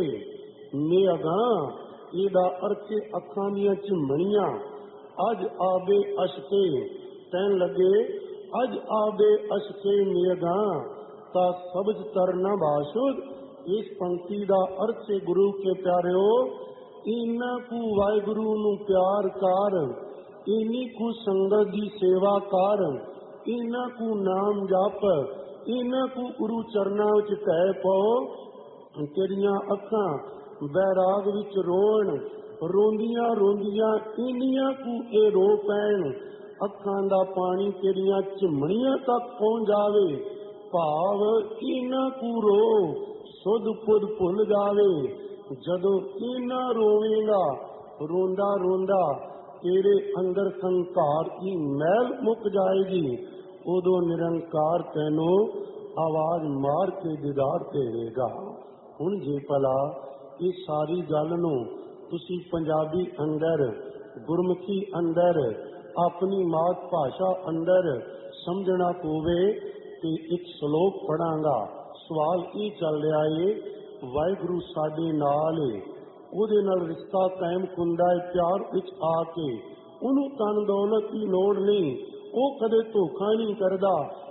ਮੇਗਾ, ਇਹਦਾ ਅਰਥ ਅੱਖਾਂ ਦੀਆਂ ਝਿਮਣੀਆਂ। ਅੱਜ ਆਵੇ ਅਸ਼ਕੇ, ਕਹਿਣ ਲੱਗੇ ਅੱਜ ਆਵੇ ਅਸ਼ਕੇ ਮੇਗਾ ਤਾਂ ਸਬਜ ਤਰਨਾ ਬਾਸ਼ੁਦ। ਇਸ ਪੰਕਤੀ ਦਾ ਅਰਥ ਹੈ ਗੁਰੂ ਕੇ ਪਿਆਰਿਓ, ਇਹਨਾਂ ਕੁ ਵਾਹਿਗੁਰੂ ਨੂੰ ਪਿਆਰ ਕਰ, ਇਨੀ ਕੁ ਸੰਗਤ ਦੀ ਸੇਵਾ ਕਰ, ਇਹਨਾਂ ਕੁ ਨਾਮ ਜਪ, ਇਹਨਾਂ ਕੁ ਗੁਰੂ ਚਰਨਾਂ ਵਿੱਚ ਢਹਿ ਪਾਓ। ਤੇਰੀਆਂ ਅੱਖਾਂ ਬੈਰਾਗ ਵਿੱਚ ਰੋਣ, ਰੋਂਦੀਆਂ ਰੋਂਦੀਆਂ ਇੰਨੀਆਂ ਕੁ ਇਹ ਰੋ ਪੈਣ, ਅੱਖਾਂ ਦਾ ਪਾਣੀ ਤੇਰੀਆਂ ਝਿਮਣੀਆਂ ਤੱਕ ਪਹੁੰਚ ਜਾਵੇ। ਭਾਵ ਇਹਨਾਂ ਕੁ ਰੋ ਸੁਧ ਪੁੱਧ ਭੁੱਲ ਜਾਵੇ। ਜਦੋਂ ਇਹਨਾਂ ਰੋਵੇਂਗਾ, ਰੋਂਦਾ ਰੋਂਦਾ ਤੇਰੇ ਅੰਦਰ ਸੰਕਾਰ ਦੀ ਮੈਲ ਮੁੱਕ ਜਾਏਗੀ। ਉਦੋਂ ਨਿਰੰਕਾਰ ਤੈਨੂੰ ਆਵਾਜ਼ ਮਾਰ ਕੇ ਦੀਦਾਰ ਦੇਵੇਗਾ। ਹੁਣ ਜੇ ਭਲਾ ਇਹ ਸਾਰੀ ਗੱਲ ਨੂੰ ਤੁਸੀਂ ਪੰਜਾਬੀ ਅੰਦਰ, ਗੁਰਮੁਖੀ ਅੰਦਰ, ਆਪਣੀ ਮਾਤ ਭਾਸ਼ਾ ਅੰਦਰ ਸਮਝਣਾ ਹੋਵੇ ਤੇ ਇੱਕ ਸ਼ਲੋਕ ਪੜਾਂਗਾ। ਸਵਾਲ ਇਹ ਚੱਲ ਰਿਹਾ ਏ, ਵਾਹਿਗੁਰੂ ਸਾਡੇ ਨਾਲ ਏ, ਉਹਦੇ ਨਾਲ ਰਿਸ਼ਤਾ ਕਾਇਮ ਹੁੰਦਾ ਹੈ ਪਿਆਰ ਵਿੱਚ ਆ ਕੇ। ਉਹਨੂੰ ਧਨ ਦੌਲਤ ਦੀ ਲੋੜ ਨਹੀਂ, ਉਹ ਕਦੇ ਧੋਖਾ ਨਹੀਂ ਕਰਦਾ।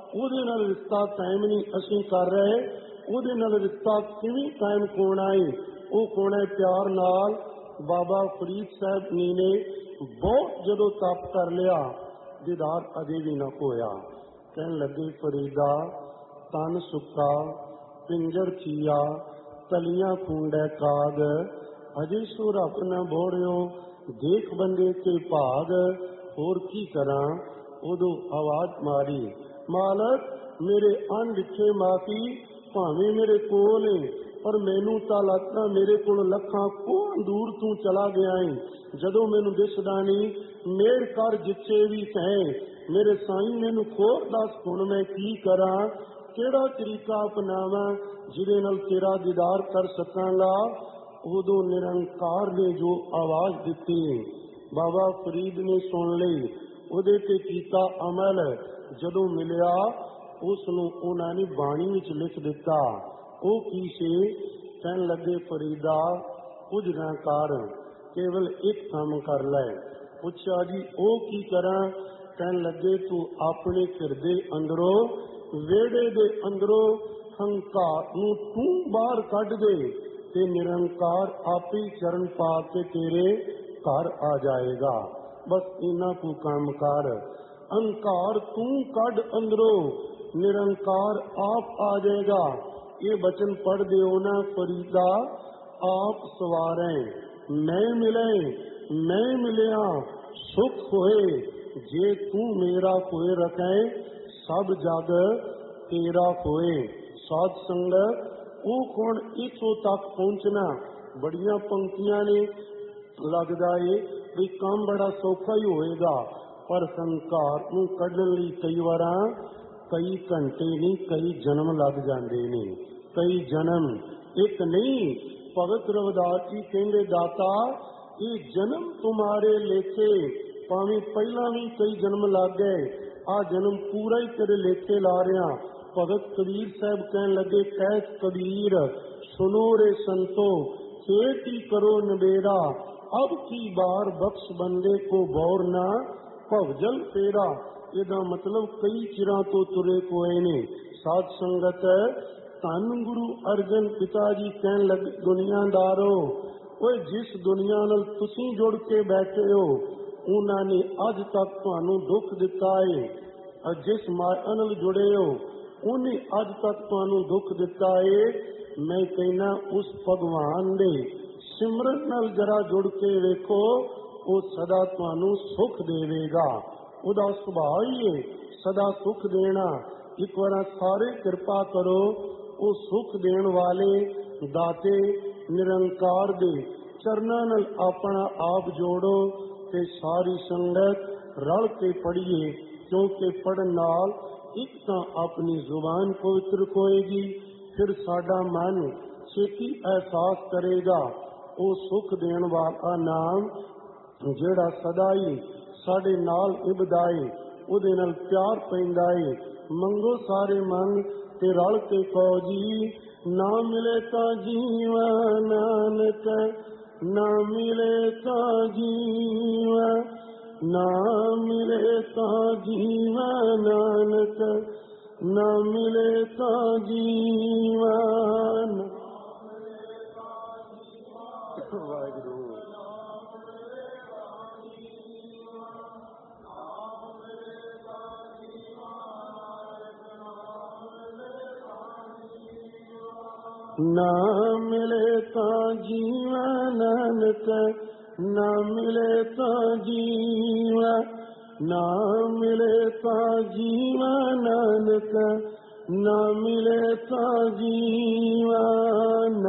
ਉਹਦੇ ਨਾਲ ਰਿਸ਼ਤਾ ਕਾਇਮ ਨਹੀਂ ਅਸੀਂ ਕਰ ਰਹੇ। ਉਹਦੇ ਨਾਲ ਰਿਸ਼ਤਾ ਕਿਵੇਂ ਕਾਇਮ ਹੋਣਾ ਹੈ? ਉਹ ਹੋਣਾ ਪਿਆਰ ਨਾਲ। ਬਾਬਾ ਫਰੀਦ ਸਾਹਿਬ ਜੀ ਨੇ ਬਹੁਤ ਜਦੋਂ ਤਪ ਕਰ ਲਿਆ, ਦੀਦਾਰ ਅਜੇ ਵੀ ਨਾ ਹੋਇਆ। ਕਹਿਣ ਲੱਗੇ ਫਰੀਦਾ ਤਨ ਸੁੱਕਾ ਪਿੰਜਰ ਚੀਆ ਤਲੀਆਂ ਖੂੰਡੈ ਕਾਗ, ਅਜੇ ਸੋ ਰੱਬ ਨਾ ਬੋੜਿਓ ਦੇਖ ਬੰਦੇ ਤੇ ਭਾਗ। ਹੋਰ ਕੀ ਕਰਾਂ? ਉਦੋਂ ਆਵਾਜ਼ ਮਾਰੀ, ਮਾਲਕ ਮੇਰੇ ਅਣਡਿੱਠੇ ਮਾਫੀ, ਭਾਵੇਂ ਮੇਰੇ ਕੋਲ ਪਰ ਮੈਨੂੰ ਤਾਂ ਲੱਗਦਾ ਮੇਰੇ ਕੋਲ ਲੱਖਾਂ ਕੋਹ ਦੂਰ ਤੂੰ ਚਲਾ ਗਿਆ ਏ। ਜਦੋਂ ਮੈਨੂੰ ਦਿਸਦਾ ਨਹੀਂ ਮੇਰ ਕਰ ਜਿੱਥੇ ਵੀ ਕਹੇ, ਮੇਰੇ ਸਾਈਂ ਮੈਨੂੰ ਖੋਰ ਦੱਸ ਹੁਣ ਮੈਂ ਕੀ ਕਰਾਂ? ਕਿਹੜਾ ਤਰੀਕਾ ਅਪਣਾਵਾਂ ਜਿਹਦੇ ਨਾਲ ਤੇਰਾ ਦੀਦਾਰ ਕਰ ਸਕਾਂਗਾ? ਉਦੋਂ ਨਿਰੰਕਾਰ ਨੇ ਜੋ ਆਵਾਜ਼ ਦਿੱਤੀ ਬਾਬਾ ਫਰੀਦ ਨੇ ਸੁਣ ਲਈ, ਉਹਦੇ ਤੇ ਕੀਤਾ ਅਮਲ। ਜਦੋਂ ਮਿਲਿਆ ਉਸ ਨੂੰ ਉਹਨਾਂ ਨੇ ਬਾਣੀ ਵਿੱਚ ਲਿਖ ਦਿੱਤਾ। ਉਹ ਕੀ ਸੀ? ਕਹਿਣ ਲੱਗੇ ਫਰੀਦਾ ਕੁਝ ਨਾ ਕਰ, ਕੇਵਲ ਇੱਕ ਕੰਮ ਕਰ ਲੈ। ਪੁੱਛਿਆ ਜੀ ਉਹ ਕੀ ਕਰਾਂ? ਕਹਿਣ ਲੱਗੇ ਤੂੰ ਆਪਣੇ ਘਰ ਦੇ ਅੰਦਰੋਂ, ਵਿਹੜੇ ਦੇ ਅੰਦਰੋਂ ਹੰਕਾਰ ਨੂੰ ਤੂੰ ਬਾਹਰ ਕੱਢ ਦੇ ਤੇ ਨਿਰੰਕਾਰ ਆਪੇ ਚਰਨ ਪਾ ਕੇ ਤੇਰੇ ਘਰ ਆ ਜਾਏਗਾ। ਬਸ ਇੰਨਾ ਕੁ ਕੰਮ ਕਰ। ਹੰਕਾਰ ਤੂੰ ਕੱਢ ਅੰਦਰੋਂ, ਨਿਰੰਕਾਰ ਆਪ ਆ ਜਾਏਗਾ। ਇਹ ਬਚਨ ਪੜ੍ਹ ਦਿਓ ਨਾ ਫਰੀਦਾ, ਆਪ ਸਵਾਰੇ ਮੈਂ ਮਿਲੇ ਮੈਂ ਮਿਲਿਆ ਸੁਖ ਹੋਏ, ਜੇ ਤੂੰ ਮੇਰਾ ਕੋਇ ਰਖੇ ਸਭ ਜਗ ਤੇਰਾ ਹੋਏ। ਸਾਧ ਸੰਗਤ ਉਹ ਕੋਣ ਇੱਥੋਂ ਤੱਕ ਪਹੁੰਚਣਾ। ਬੜੀਆਂ ਪੰਕਤੀਆਂ ਨੇ, ਲੱਗਦਾ ਏ ਵੀ ਕੰਮ ਬੜਾ ਸੌਖਾ ਹੀ ਹੋਏਗਾ, ਪਰ ਹੰਕਾਰ ਨੂੰ ਕੱਢਣ ਲਈ ਕਈ ਵਾਰਾਂ ਕਈ ਘੰਟੇ ਨਹੀਂ ਕਈ ਜਨਮ ਲੱਗ ਜਾਂਦੇ ਨੇ। ਕਈ ਜਨਮ ਇੱਕ ਨਹੀਂ। ਭਗਤ ਰਵਿਦਾਸ ਜੀ ਕਹਿੰਦੇ ਦਾਤਾ ਇਹ ਜਨਮ ਤੁਮਾਰੇ ਲੇਖੇ, ਭਾਵੇਂ ਪਹਿਲਾਂ ਵੀ ਕਈ ਜਨਮ ਲੱਗ ਗਏ, ਆ ਜਨਮ ਪੂਰਾ ਹੀ ਤੇਰੇ ਲੇਖੇ ਲਾ ਰਿਹਾ। ਭਗਤ ਕਬੀਰ ਸਾਹਿਬ ਕਹਿਣ ਲੱਗੇ ਕਹਿ ਕਬੀਰ ਸੁਨੋ ਰੇ ਸੰਤੋ ਖੇਤੀ ਕਰੋ ਨਬੇਰਾ, ਅਬ ਕੀ ਬਾਰ ਬਖਸ਼ ਬੰਦੇ ਕੋ ਬੌਰ ਨਾ ਭਵਜਲ ਫੇਰਾ। ਇਹਦਾ ਮਤਲਬ ਕਈ ਚਿਰਾਂ ਤੋਂ ਤੁਰੇ ਕੋਏ ਨੇ। ਸਾਧ ਸੰਗਤ ਧੰਨ ਗੁਰੂ ਅਰਜਨ ਪਿਤਾ ਜੀ ਕਹਿਣ ਲੱਗੇ ਦੁਨੀਆਦਾਰੋ, ਓਏ ਜਿਸ ਦੁਨੀਆ ਨਾਲ ਤੁਸੀਂ ਜੁੜ ਕੇ ਬੈਠੇ ਹੋ ਉਹਨਾਂ ਨੇ ਅੱਜ ਤੱਕ ਤੁਹਾਨੂੰ ਦੁੱਖ ਦਿੱਤਾ ਏ। ਜਿਸ ਮਾਇਆ ਨਾਲ ਜੁੜੇ ਹੋ ਉਹਨੇ ਅੱਜ ਤੱਕ ਤੁਹਾਨੂੰ ਦੁੱਖ ਦਿੱਤਾ ਏ। ਮੈਂ ਕਹਿਣਾ ਉਸ ਭਗਵਾਨ ਦੇ ਸਿਮਰਨ ਨਾਲ ਜਰਾ ਜੁੜ ਕੇ ਵੇਖੋ, ਉਹ ਸਦਾ ਤੁਹਾਨੂੰ ਸੁੱਖ ਦੇਵੇਗਾ। ਉਹਦਾ ਸੁਭਾਅ ਹੀ ਹੈ ਸਦਾ ਸੁੱਖ ਦੇਣਾ। ਇੱਕ ਵਾਰ ਸਾਰੇ ਕਿਰਪਾ ਕਰੋ, ਉਹ ਸੁੱਖ ਦੇਣ ਵਾਲੇ ਦਾਤੇ ਨਿਰੰਕਾਰ ਦੇ ਚਰਨਾਂ ਨਾਲ ਆਪਣਾ ਆਪ ਜੋੜੋ ਤੇ ਸਾਰੀ ਸੰਗਤ ਰਲ ਕੇ ਪੜ੍ਹੀਏ, ਕਿਉਂਕਿ ਪੜ੍ਹਨ ਨਾਲ ਇੱਕ ਤਾਂ ਆਪਣੀ ਜ਼ੁਬਾਨ ਪਵਿੱਤਰ ਹੋਏਗੀ, ਫਿਰ ਸਾਡਾ ਮਨ ਛੇਤੀ ਅਹਿਸਾਸ ਕਰੇਗਾ ਉਹ ਸੁੱਖ ਦੇਣ ਵਾਲਾ ਨਾਮ ਜਿਹੜਾ ਸਦਾ ਹੀ ਸਾਡੇ ਨਾਲ ਨਿਭਦਾ ਏ, ਉਹਦੇ ਨਾਲ ਪਿਆਰ ਪੈਂਦਾ ਏ। ਮੰਗੋ ਸਾਰੇ ਮੰਗ ਤੇ ਰਲ ਕੇ ਕਹੋ ਜੀ, ਨਾ ਮਿਲੇ ਤਾਂ ਜੀਵਨ ਨਾਨਕ, ਨਾ ਮਿਲੇ ਤਾਂ ਜੀਵਨ, ਨਾ ਮਿਲੇ ਤਾਂ ਜੀਵਨ ਨਾਨਕ, ਨਾ ਮਿਲੇ ਤਾਂ ਜੀਵਨ। ਵਾਹਿਗੁਰੂ। ਨਾ ਮਿਲੇ ਤਾਂ ਜੀਵਨ ਨਾਨਕ, ਨਾ ਮਿਲੇ ਤਾਂ ਜੀਵਨ, ਨਾ ਮਿਲੇ ਤਾਂ ਜੀਵਨ ਨਾਨਕ, ਨਾ ਮਿਲੇ ਤਾਂ ਜੀਵਨ।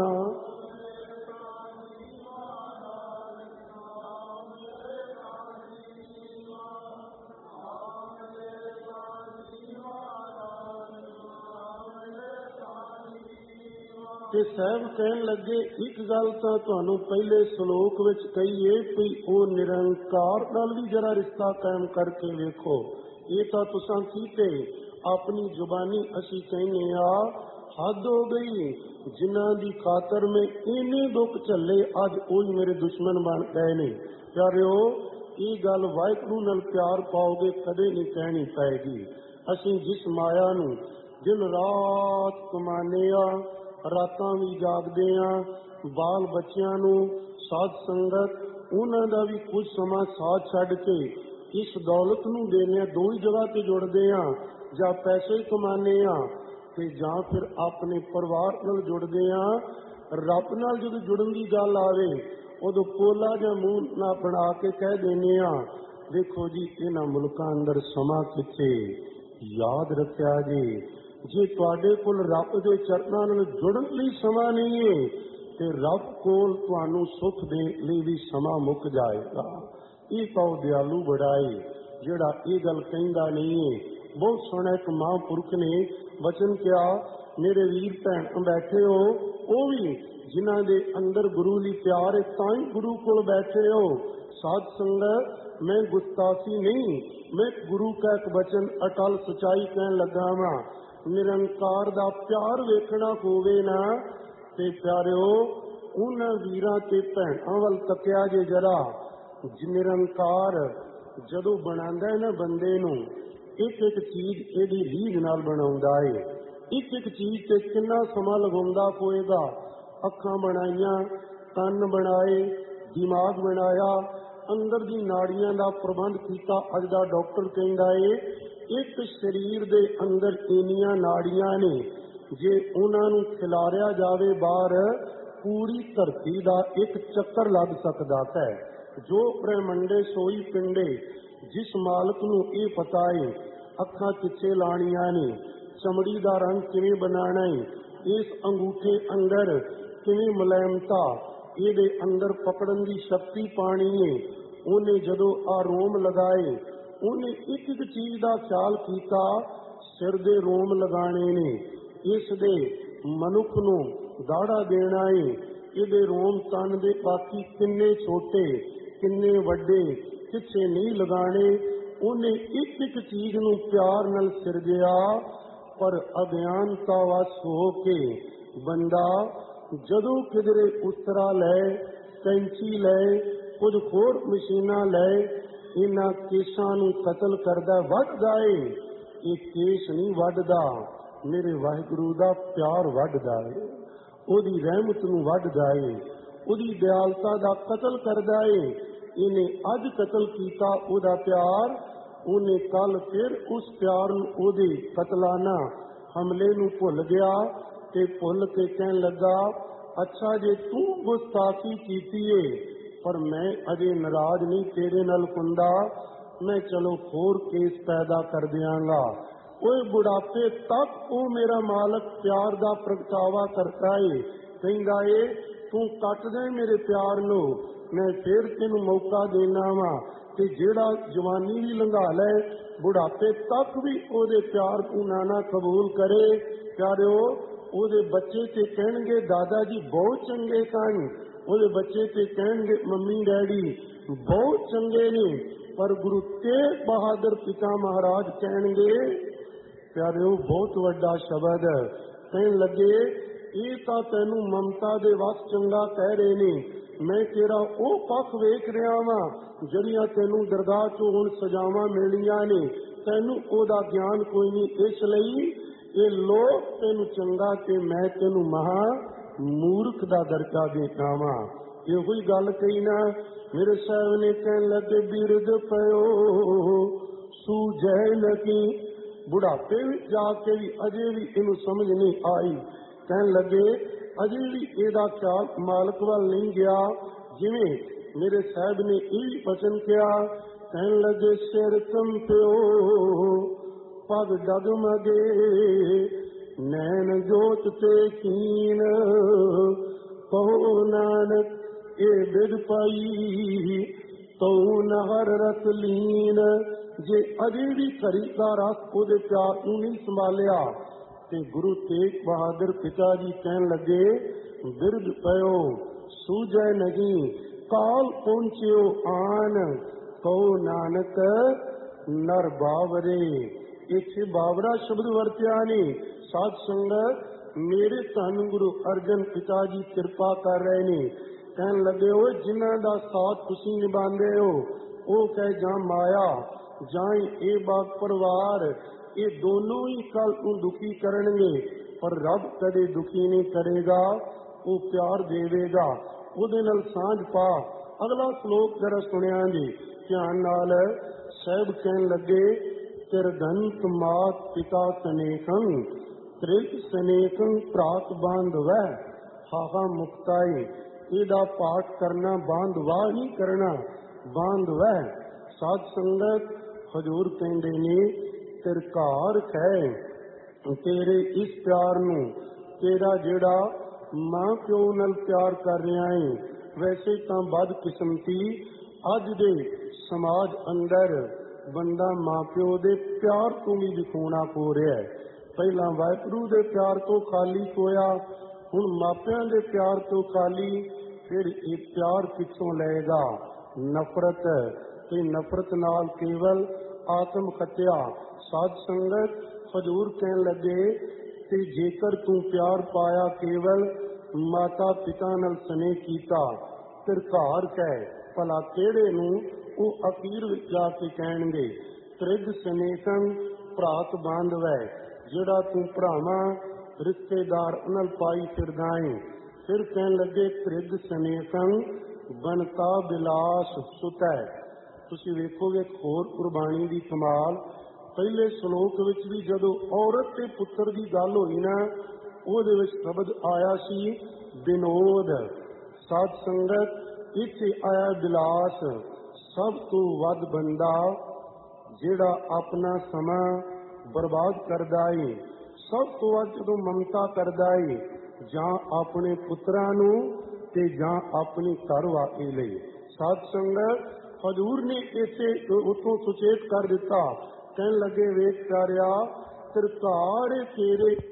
ਤੇ ਸਾਹਿਬ ਕਹਿਣ ਲੱਗੇ ਇੱਕ ਗੱਲ ਤਾਂ ਤੁਹਾਨੂੰ ਪਹਿਲੇ ਸ਼ਲੋਕ ਵਿੱਚ ਕਹੀਏ ਵੀ ਉਹ ਨਿਰੰਕਾਰ ਨਾਲ ਵੀ ਜਰਾ ਰਿਸ਼ਤਾ ਕਾਇਮ ਕਰਕੇ ਵੇਖੋ। ਇਹ ਤਾਂ ਤੁਸੀਂ ਕੀਤੇ ਆਪਣੀ ਜ਼ੁਬਾਨੀ ਅਸੀਂ ਕਹਿੰਦੇ ਆ ਹੱਦ ਹੋ ਗਈ। ਜਿਨ੍ਹਾਂ ਦੀ ਖਾਤਰ ਮੈਂ ਇੰਨੇ ਦੁੱਖ ਝੱਲੇ ਅੱਜ ਉਹ ਮੇਰੇ ਦੁਸ਼ਮਣ ਬਣ ਗਏ ਨੇ। ਪਿਆਰਿਓ ਇਹ ਗੱਲ ਵਾਹਿਗੁਰੂ ਨਾਲ ਪਿਆਰ ਪਾਓਗੇ ਕਦੇ ਨਹੀਂ ਕਹਿਣੀ ਪਏਗੀ। ਅਸੀਂ ਜਿਸ ਮਾਇਆ ਨੂੰ ਦਿਨ ਰਾਤ ਕਮਾਨੇ ਆ, ਰਾਤਾਂ ਵੀ ਜਾਗਦੇ ਆ, ਬਾਲ ਬੱਚਿਆਂ ਨੂੰ ਸਾਧ ਸੰਗਤ ਉਹਨਾਂ ਦਾ ਵੀ ਕੁਝ ਸਮਾਂ ਸਾਥ ਛੱਡ ਕੇ ਇਸ ਦੌਲਤ ਨੂੰ ਦੇਣੇ ਆ। ਦੋ ਹੀ ਜਗ੍ਹਾ ਤੇ ਜੁੜਦੇ ਆ, ਜਾਂ ਪੈਸੇ ਕਮਾਨੇ ਆ ਤੇ ਜਾਂ ਫਿਰ ਆਪਣੇ ਪਰਿਵਾਰ ਨਾਲ ਜੁੜਦੇ ਆ। ਰੱਬ ਨਾਲ ਜਦੋਂ ਜੁੜਨ ਦੀ ਗੱਲ ਆਵੇ ਉਦੋਂ ਪੋਲਾ ਜਾਂ ਮੂੰਹ ਨਾ ਬਣਾ ਕੇ ਕਹਿ ਦਿੰਦੇ ਆ, ਦੇਖੋ ਜੀ ਇਹਨਾਂ ਮੁਲਕਾਂ ਅੰਦਰ ਸਮਾਂ ਕਿੱਥੇ। ਯਾਦ ਰੱਖਿਆ ਜੀ, ਜੇ ਤੁਹਾਡੇ ਕੋਲ ਰੱਬ ਦੇ ਚਰਨਾਂ ਨਾਲ ਜੁੜਨ ਲਈ ਸਮਾਂ ਨਹੀਂ ਹੈ ਤੇ ਰੱਬ ਕੋਲ ਤੁਹਾਨੂੰ ਸੁੱਖ ਦੇ ਲਈ ਵੀ ਸਮਾਂ ਮੁੱਕ ਜਾਏਗਾ। ਇਹ ਕਹੋ ਦਿਆਲੂ ਬੜਾਈ ਜਿਹੜਾ ਇਹ ਗੱਲ ਕਹਿੰਦਾ ਨਹੀਂ ਹੈ। ਬਹੁਤ ਸੋਹਣਾ ਇੱਕ ਮਹਾਂਪੁਰਖ ਨੇ ਵਚਨ ਕਿਹਾ, ਮੇਰੇ ਵੀਰ ਭੈਣ ਬੈਠੇ ਹੋ, ਉਹ ਵੀ ਜਿਨ੍ਹਾਂ ਦੇ ਅੰਦਰ ਗੁਰੂ ਲਈ ਪਿਆਰ ਹੈ ਤਾਂ ਹੀ ਗੁਰੂ ਕੋਲ ਬੈਠੇ ਹੋ। ਸਾਧ ਸੰਗਤ ਮੈਂ ਗੁਸਤਾਖੀ ਨਹੀਂ, ਮੈਂ ਗੁਰੂ ਕਾ ਇੱਕ ਵਚਨ ਅਟਲ ਸਚਾਈ ਕਹਿਣ ਲੱਗਾ ਵਾਂ। ਨਿਰੰਕਾਰ ਦਾ ਪਿਆਰ ਵੇਖਣਾ ਹੋਵੇ ਨਾ ਤੇ ਪਿਆਰਿਓ ਉਹਨਾਂ ਵੀਰਾਂ ਤੇ ਭੈਣਾਂ ਵੱਲ ਤੱਕਿਆ ਜੇ ਜਰਾ। ਨਿਰੰਕਾਰ ਜਦੋਂ ਬਣਾਉਂਦਾ ਹੈ ਨਾ ਬੰਦੇ ਨੂੰ, ਇੱਕ ਇੱਕ ਚੀਜ਼ ਇਹਦੀ ਰੀਝ ਨਾਲ ਬਣਾਉਂਦਾ ਹੈ। ਇੱਕ ਇੱਕ ਚੀਜ਼ ਤੇ ਕਿੰਨਾ ਸਮਾਂ ਲਗਾਉਂਦਾ ਹੋਏਗਾ। ਅੱਖਾਂ ਬਣਾਈਆਂ, ਕੰਨ ਬਣਾਏ, ਦਿਮਾਗ ਬਣਾਇਆ, ਅੰਦਰ ਦੀ ਨਾੜੀਆਂ ਦਾ ਪ੍ਰਬੰਧ ਕੀਤਾ। ਅੱਜ ਦਾ ਡਾਕਟਰ ਕਹਿੰਦਾ ਏ ਇੱਕ ਸਰੀਰ ਦੇ ਅੰਦਰ ਇੰਨੀਆਂ ਨਾੜੀਆਂ ਨੇ, ਜੇ ਉਹਨਾਂ ਨੂੰ ਖਿਲਾਰਿਆ ਜਾਵੇ ਬਾਹਰ ਪੂਰੀ ਧਰਤੀ ਦਾ ਇੱਕ ਚੱਕਰ ਲੱਗ ਸਕਦਾ ਹੈ। ਜੋ ਬ੍ਰਹਮੰਡੇ ਸੋਈ ਪਿੰਡੇ, ਜਿਸ ਮਾਲਕ ਨੂੰ ਇਹ ਪਤਾ ਏ ਅੱਖਾਂ ਕਿੱਥੇ ਲਾਣੀਆਂ ਨੇ, ਚਮੜੀ ਦਾ ਰੰਗ ਕਿਵੇਂ ਬਣਾਉਣਾ ਏ, ਇਸ ਅੰਗੂਠੇ ਅੰਦਰ ਕਿਵੇਂ ਮੁਲਾਇਮਤਾ ਇਹਦੇ ਅੰਦਰ ਪਕੜਨ ਦੀ ਸ਼ਕਤੀ ਪਾਣੀ ਏ। ਉਹਨੇ ਜਦੋਂ ਆ ਰੋਮ ਲਗਾਏ, ਉਹਨੇ ਇੱਕ ਇੱਕ ਚੀਜ਼ ਦਾ ਖਿਆਲ ਕੀਤਾ। ਸਿਰ ਦੇ ਰੋਮ ਲਗਾਣੇ ਨੇ, ਇਸ ਦੇ ਮਨੁੱਖ ਨੂੰ ਦਾੜਾ ਦੇਣਾ ਏ, ਇਹਦੇ ਰੋਮ ਤਨ ਦੇ ਬਾਕੀ ਕਿੰਨੇ ਛੋਟੇ ਕਿੰਨੇ ਵੱਡੇ ਕਿੱਥੇ ਨਹੀਂ ਲਗਾਣੇ। ਉਹਨੇ ਇੱਕ ਇੱਕ ਚੀਜ਼ ਨੂੰ ਪਿਆਰ ਨਾਲ ਸਿਰਜਿਆ। ਪਰ ਅਗਿਆਨਤਾ ਵਸ ਹੋ ਕੇ ਬੰਦਾ ਜਦੋਂ ਕਿਧਰੇ ਉਤਰਾ ਲੈ, ਕੈਂਚੀ ਲੈ, ਕੁਝ ਹੋਰ ਮਸ਼ੀਨਾਂ ਲੈ, ਇਹਨਾਂ ਕੇਸਾਂ ਨੂੰ ਕਤਲ ਕਰਦਾ, ਵੱਢਦਾ ਏ। ਇਹ ਕੇਸ ਨਹੀਂ ਵੱਢਦਾ, ਮੇਰੇ ਵਾਹਿਗੁਰੂ ਦਾ ਪਿਆਰ ਵੱਢਦਾ ਏ, ਉਹਦੀ ਰਹਿਮਤ ਨੂੰ ਵੱਢਦਾ ਏ, ਉਹਦੀ ਦਿਆਲਤਾ ਦਾ ਕਤਲ ਕਰਦਾ ਏ। ਇਹਨੇ ਅੱਜ ਕਤਲ ਕੀਤਾ ਉਹਦਾ ਪਿਆਰ, ਉਹਨੇ ਕੱਲ ਫਿਰ ਉਸ ਪਿਆਰ ਨੂੰ ਉਹਦੇ ਕਤਲਾਨਾ ਹਮਲੇ ਨੂੰ ਭੁੱਲ ਗਿਆ ਤੇ ਭੁੱਲ ਕੇ ਕਹਿਣ ਲੱਗਾ, ਅੱਛਾ ਜੇ ਤੂੰ ਗੁਸਤਾਖੀ ਕੀਤੀ ਏ ਪਰ ਮੈਂ ਅਜੇ ਨਾਰਾਜ਼ ਨਹੀਂ ਤੇਰੇ ਨਾਲ ਹੁੰਦਾ, ਮੈਂ ਚਲੋ ਹੋਰ ਕੇਸ ਪੈਦਾ ਕਰ ਦਿਆਂਗਾ। ਉਹ ਬੁਢਾਪੇ ਤੱਕ ਉਹ ਮੇਰਾ ਮਾਲਕ ਪਿਆਰ ਦਾ ਪ੍ਰਗਟਾਵਾ ਕਰਦਾ ਏ, ਕਹਿੰਦਾ ਏ ਤੂੰ ਕੱਟ ਦੇ ਮੇਰੇ ਪਿਆਰ ਨੂੰ, ਮੈਂ ਫਿਰ ਤੈਨੂੰ ਮੌਕਾ ਦੇਣਾ ਵਾ ਤੇ ਜਿਹੜਾ ਜਵਾਨੀ ਵੀ ਲੰਘਾ ਲੈ, ਬੁਢਾਪੇ ਤੱਕ ਵੀ ਉਹਦੇ ਪਿਆਰ ਨੂੰ ਨਾ ਕਬੂਲ ਕਰੇ। ਪਿਆਰਿਓ ਉਹਦੇ ਬੱਚੇ ਤੇ ਕਹਿਣਗੇ ਦਾਦਾ ਜੀ ਬਹੁਤ ਚੰਗੇ ਸਨ, ਉਹਦੇ ਬੱਚੇ ਤੇ ਕਹਿਣਗੇ ਮੰਮੀ ਡੈਡੀ ਬਹੁਤ ਚੰਗੇ ਨੇ, ਪਰ ਗੁਰੂ ਤੇਗ ਬਹਾਦਰ ਪਿਤਾ ਮਹਾਰਾਜ ਕਹਿਣਗੇ, ਪਿਆਰਿਓ ਬਹੁਤ ਵੱਡਾ ਸ਼ਬਦ ਕਹਿਣ ਲੱਗੇ, ਇਹ ਤਾਂ ਤੈਨੂੰ ਮਮਤਾ ਦੇ ਵਸ ਚੰਗਾ ਕਹਿ ਰਹੇ ਨੇ, ਮੈਂ ਤੇਰਾ ਉਹ ਪੱਖ ਵੇਖ ਰਿਹਾ ਵਾਂ ਜਿਹੜੀਆਂ ਤੈਨੂੰ ਦਰਗਾਹ ਚੋਂ ਹੁਣ ਸਜ਼ਾਵਾਂ ਮਿਲੀਆਂ ਨੇ, ਤੈਨੂੰ ਉਹਦਾ ਗਿਆਨ ਕੋਈ ਨਹੀਂ, ਇਸ ਲਈ ਇਹ ਲੋਕ ਤੈਨੂੰ ਚੰਗਾ ਤੇ ਮੈਂ ਤੈਨੂੰ ਮਹਾ ਮੂਰਖ ਦਾ ਦਰਜਾ ਦੇਣਾ ਵਾਂ। ਇਹੋ ਹੀ ਗੱਲ ਕਹੀ ਨਾ ਮੇਰੇ ਸਾਹਿਬ ਨੇ, ਕਹਿਣ ਲੱਗੇ ਬਿਰਦ ਪਇਓ ਸੂਝੈ ਲਗੀ। ਬੁਢਾਪੇ ਵਿੱਚ ਜਾ ਕੇ ਵੀ ਅਜੇ ਵੀ ਇਹਨੂੰ ਸਮਝ ਨਹੀਂ ਆਈ। ਕਹਿਣ ਲੱਗੇ ਅਜੇ ਵੀ ਇਹਦਾ ਖਿਆਲ ਮਾਲਕ ਵੱਲ ਨਹੀਂ ਗਿਆ। ਜਿਵੇਂ ਮੇਰੇ ਸਾਹਿਬ ਨੇ ਇਹ ਵੀ ਬਚਨ ਕਿਹਾ, ਕਹਿਣ ਲੱਗੇ ਸਿਰ ਕੰਪਿਓ ਪਗ ਡਗਮਗੇ, ਨੈਣ ਜੋਤ ਤੇ ਕੀਨ, ਕਹੋ ਨਾਨਕ ਇਹ ਬਿਦ ਪਾਈ, ਤਉ ਨ ਹਰ ਰਸ ਲੀਨ। ਜੇ ਅਜੇ ਵੀ ਘੜੀ ਦਾ ਰਸ ਉਹਦੇ ਪਿਆਰ ਨੂੰ ਨਹੀਂ ਸੰਭਾਲਿਆ ਤੇ ਗੁਰੂ ਤੇਗ ਬਹਾਦਰ ਪਿਤਾ ਜੀ ਕਹਿਣ ਲੱਗੇ, ਬਿਰਧ ਪਇਓ ਸੂਝੈ ਨਹੀਂ, ਕਾਲ ਪਹੁੰਚਿਓ ਆਨ, ਕਹੋ ਨਾਨਕ ਨਰ ਬਾਵਰੇ। ਇੱਥੇ ਬਾਵਰਾ ਸ਼ਬਦ ਵਰਤਿਆ ਨਹੀਂ। ਸਾਧ ਸੰਗਤ ਮੇਰੇ ਧੰਨ ਗੁਰੂ ਅਰਜਨ ਪਿਤਾ ਜੀ ਕਿਰਪਾ ਕਰ ਰਹੇ ਨੇ। ਕਹਿਣ ਲੱਗੇ ਓਏ ਜਿਨ੍ਹਾਂ ਦਾ ਸਾਥ ਤੁਸੀਂ ਨਿਭਾਉਂਦੇ ਹੋ, ਉਹ ਕਹੇ ਜਾਂ ਮਾਇਆ ਜਾਂ ਇਹ ਬਾਗ ਪਰਿਵਾਰ ये दोनों ही कल तू दुखी करनगे, पर रब कदे दुखी नहीं करेगा, वो प्यार देवेगा, ਉਹਦੇ ਨਾਲ ਸਾਂਝ ਪਾ। अगला श्लोक जरा सुनिया जी ध्यान नाल। साहब कहन लगे, तिरगंत मात पिता सनेकं त्रिक सनेकं प्रात बांधवै हाहा मुक्ताई। ਇਹਦਾ पाठ करना बांधवा नहीं करना, बांधवै। साध संगत हजूर कहते ने तिरकार है तेरे इस प्यार नूं, तेरा जेड़ा मां प्यो नाल प्यार कर रहा है। वैसे तो बदकिस्मती अज दे समाज अंदर बंदा मां प्यो दे प्यार तो भी दिखाना हो रहा है। पहला वाहिगुरू दे प्यार तो खाली होया, हुण मापियां दे प्यार तो खाली, फिर एक प्यार पिछों लेगा नफरत, ते नफरत नाल केवल आत्म हत्या। साध संगत हजूर कहन लगे, ते जेकर तू प्यार पाया केवल माता पिता नाल स्नेह कीता, तिरकार है भला केड़े नूं ਉਹ ਅਖੀਰ ਵਿੱਚ ਜਾ ਕੇ ਕਹਿਣਗੇ ਤ੍ਰਿਗ ਸਨੇਕੰ ਭਰਾਤ ਬਾਂਧਵੈ। ਜਿਹੜਾ ਤੂੰ ਭਰਾਵਾਂ ਰਿਸ਼ਤੇਦਾਰ ਨਾਲ ਪਾਈ ਫਿਰਦਾ ਏ। ਫਿਰ ਕਹਿਣ ਲੱਗੇ ਤ੍ਰਿਗ ਸਨੇਕੰ ਬਨਤਾ ਬਿਲਾਸ ਸੁਤੈ। ਤੁਸੀਂ ਵੇਖੋਗੇ ਹੋਰ ਕੁਰਬਾਨੀ ਦੀ ਕਮਾਲ। ਪਹਿਲੇ ਸ਼ਲੋਕ ਵਿੱਚ ਵੀ ਜਦੋਂ ਔਰਤ ਤੇ ਪੁੱਤਰ ਦੀ ਗੱਲ ਹੋਈ ਨਾ, ਉਹਦੇ ਵਿੱਚ ਸ਼ਬਦ ਆਇਆ ਸੀ ਵਿਨੋਦ। ਸਾਧ ਸੰਗਤ ਇੱਥੇ ਆਇਆ ਬਿਲਾਸ। ਸਭ ਤੋਂ ਵੱਧ ਬੰਦਾ ਜਿਹੜਾ ਆਪਣਾ ਸਮਾਂ ਬਰਬਾਦ ਕਰਦਾ ਏ, ਸਭ ਤੋਂ ਵੱਧ ਜਦੋਂ ਮਮਤਾ ਕਰਦਾ ਏ, ਜਾਂ ਆਪਣੇ ਪੁੱਤਰਾਂ ਨੂੰ ਤੇ ਜਾਂ ਆਪਣੀ ਘਰਵਾਲੀ ਲਈ। ਸਾਧ ਸੰਗਤ ਹਜ਼ੂਰ ਨੇ ਇਸੇ ਉੱਥੋਂ ਸੁਚੇਤ ਕਰ ਦਿੱਤਾ। ਕਹਿਣ ਲੱਗੇ ਵੇਖ ਪਿਆਰਿਆ, ਸਰਕਾਰ ਤੇਰੇ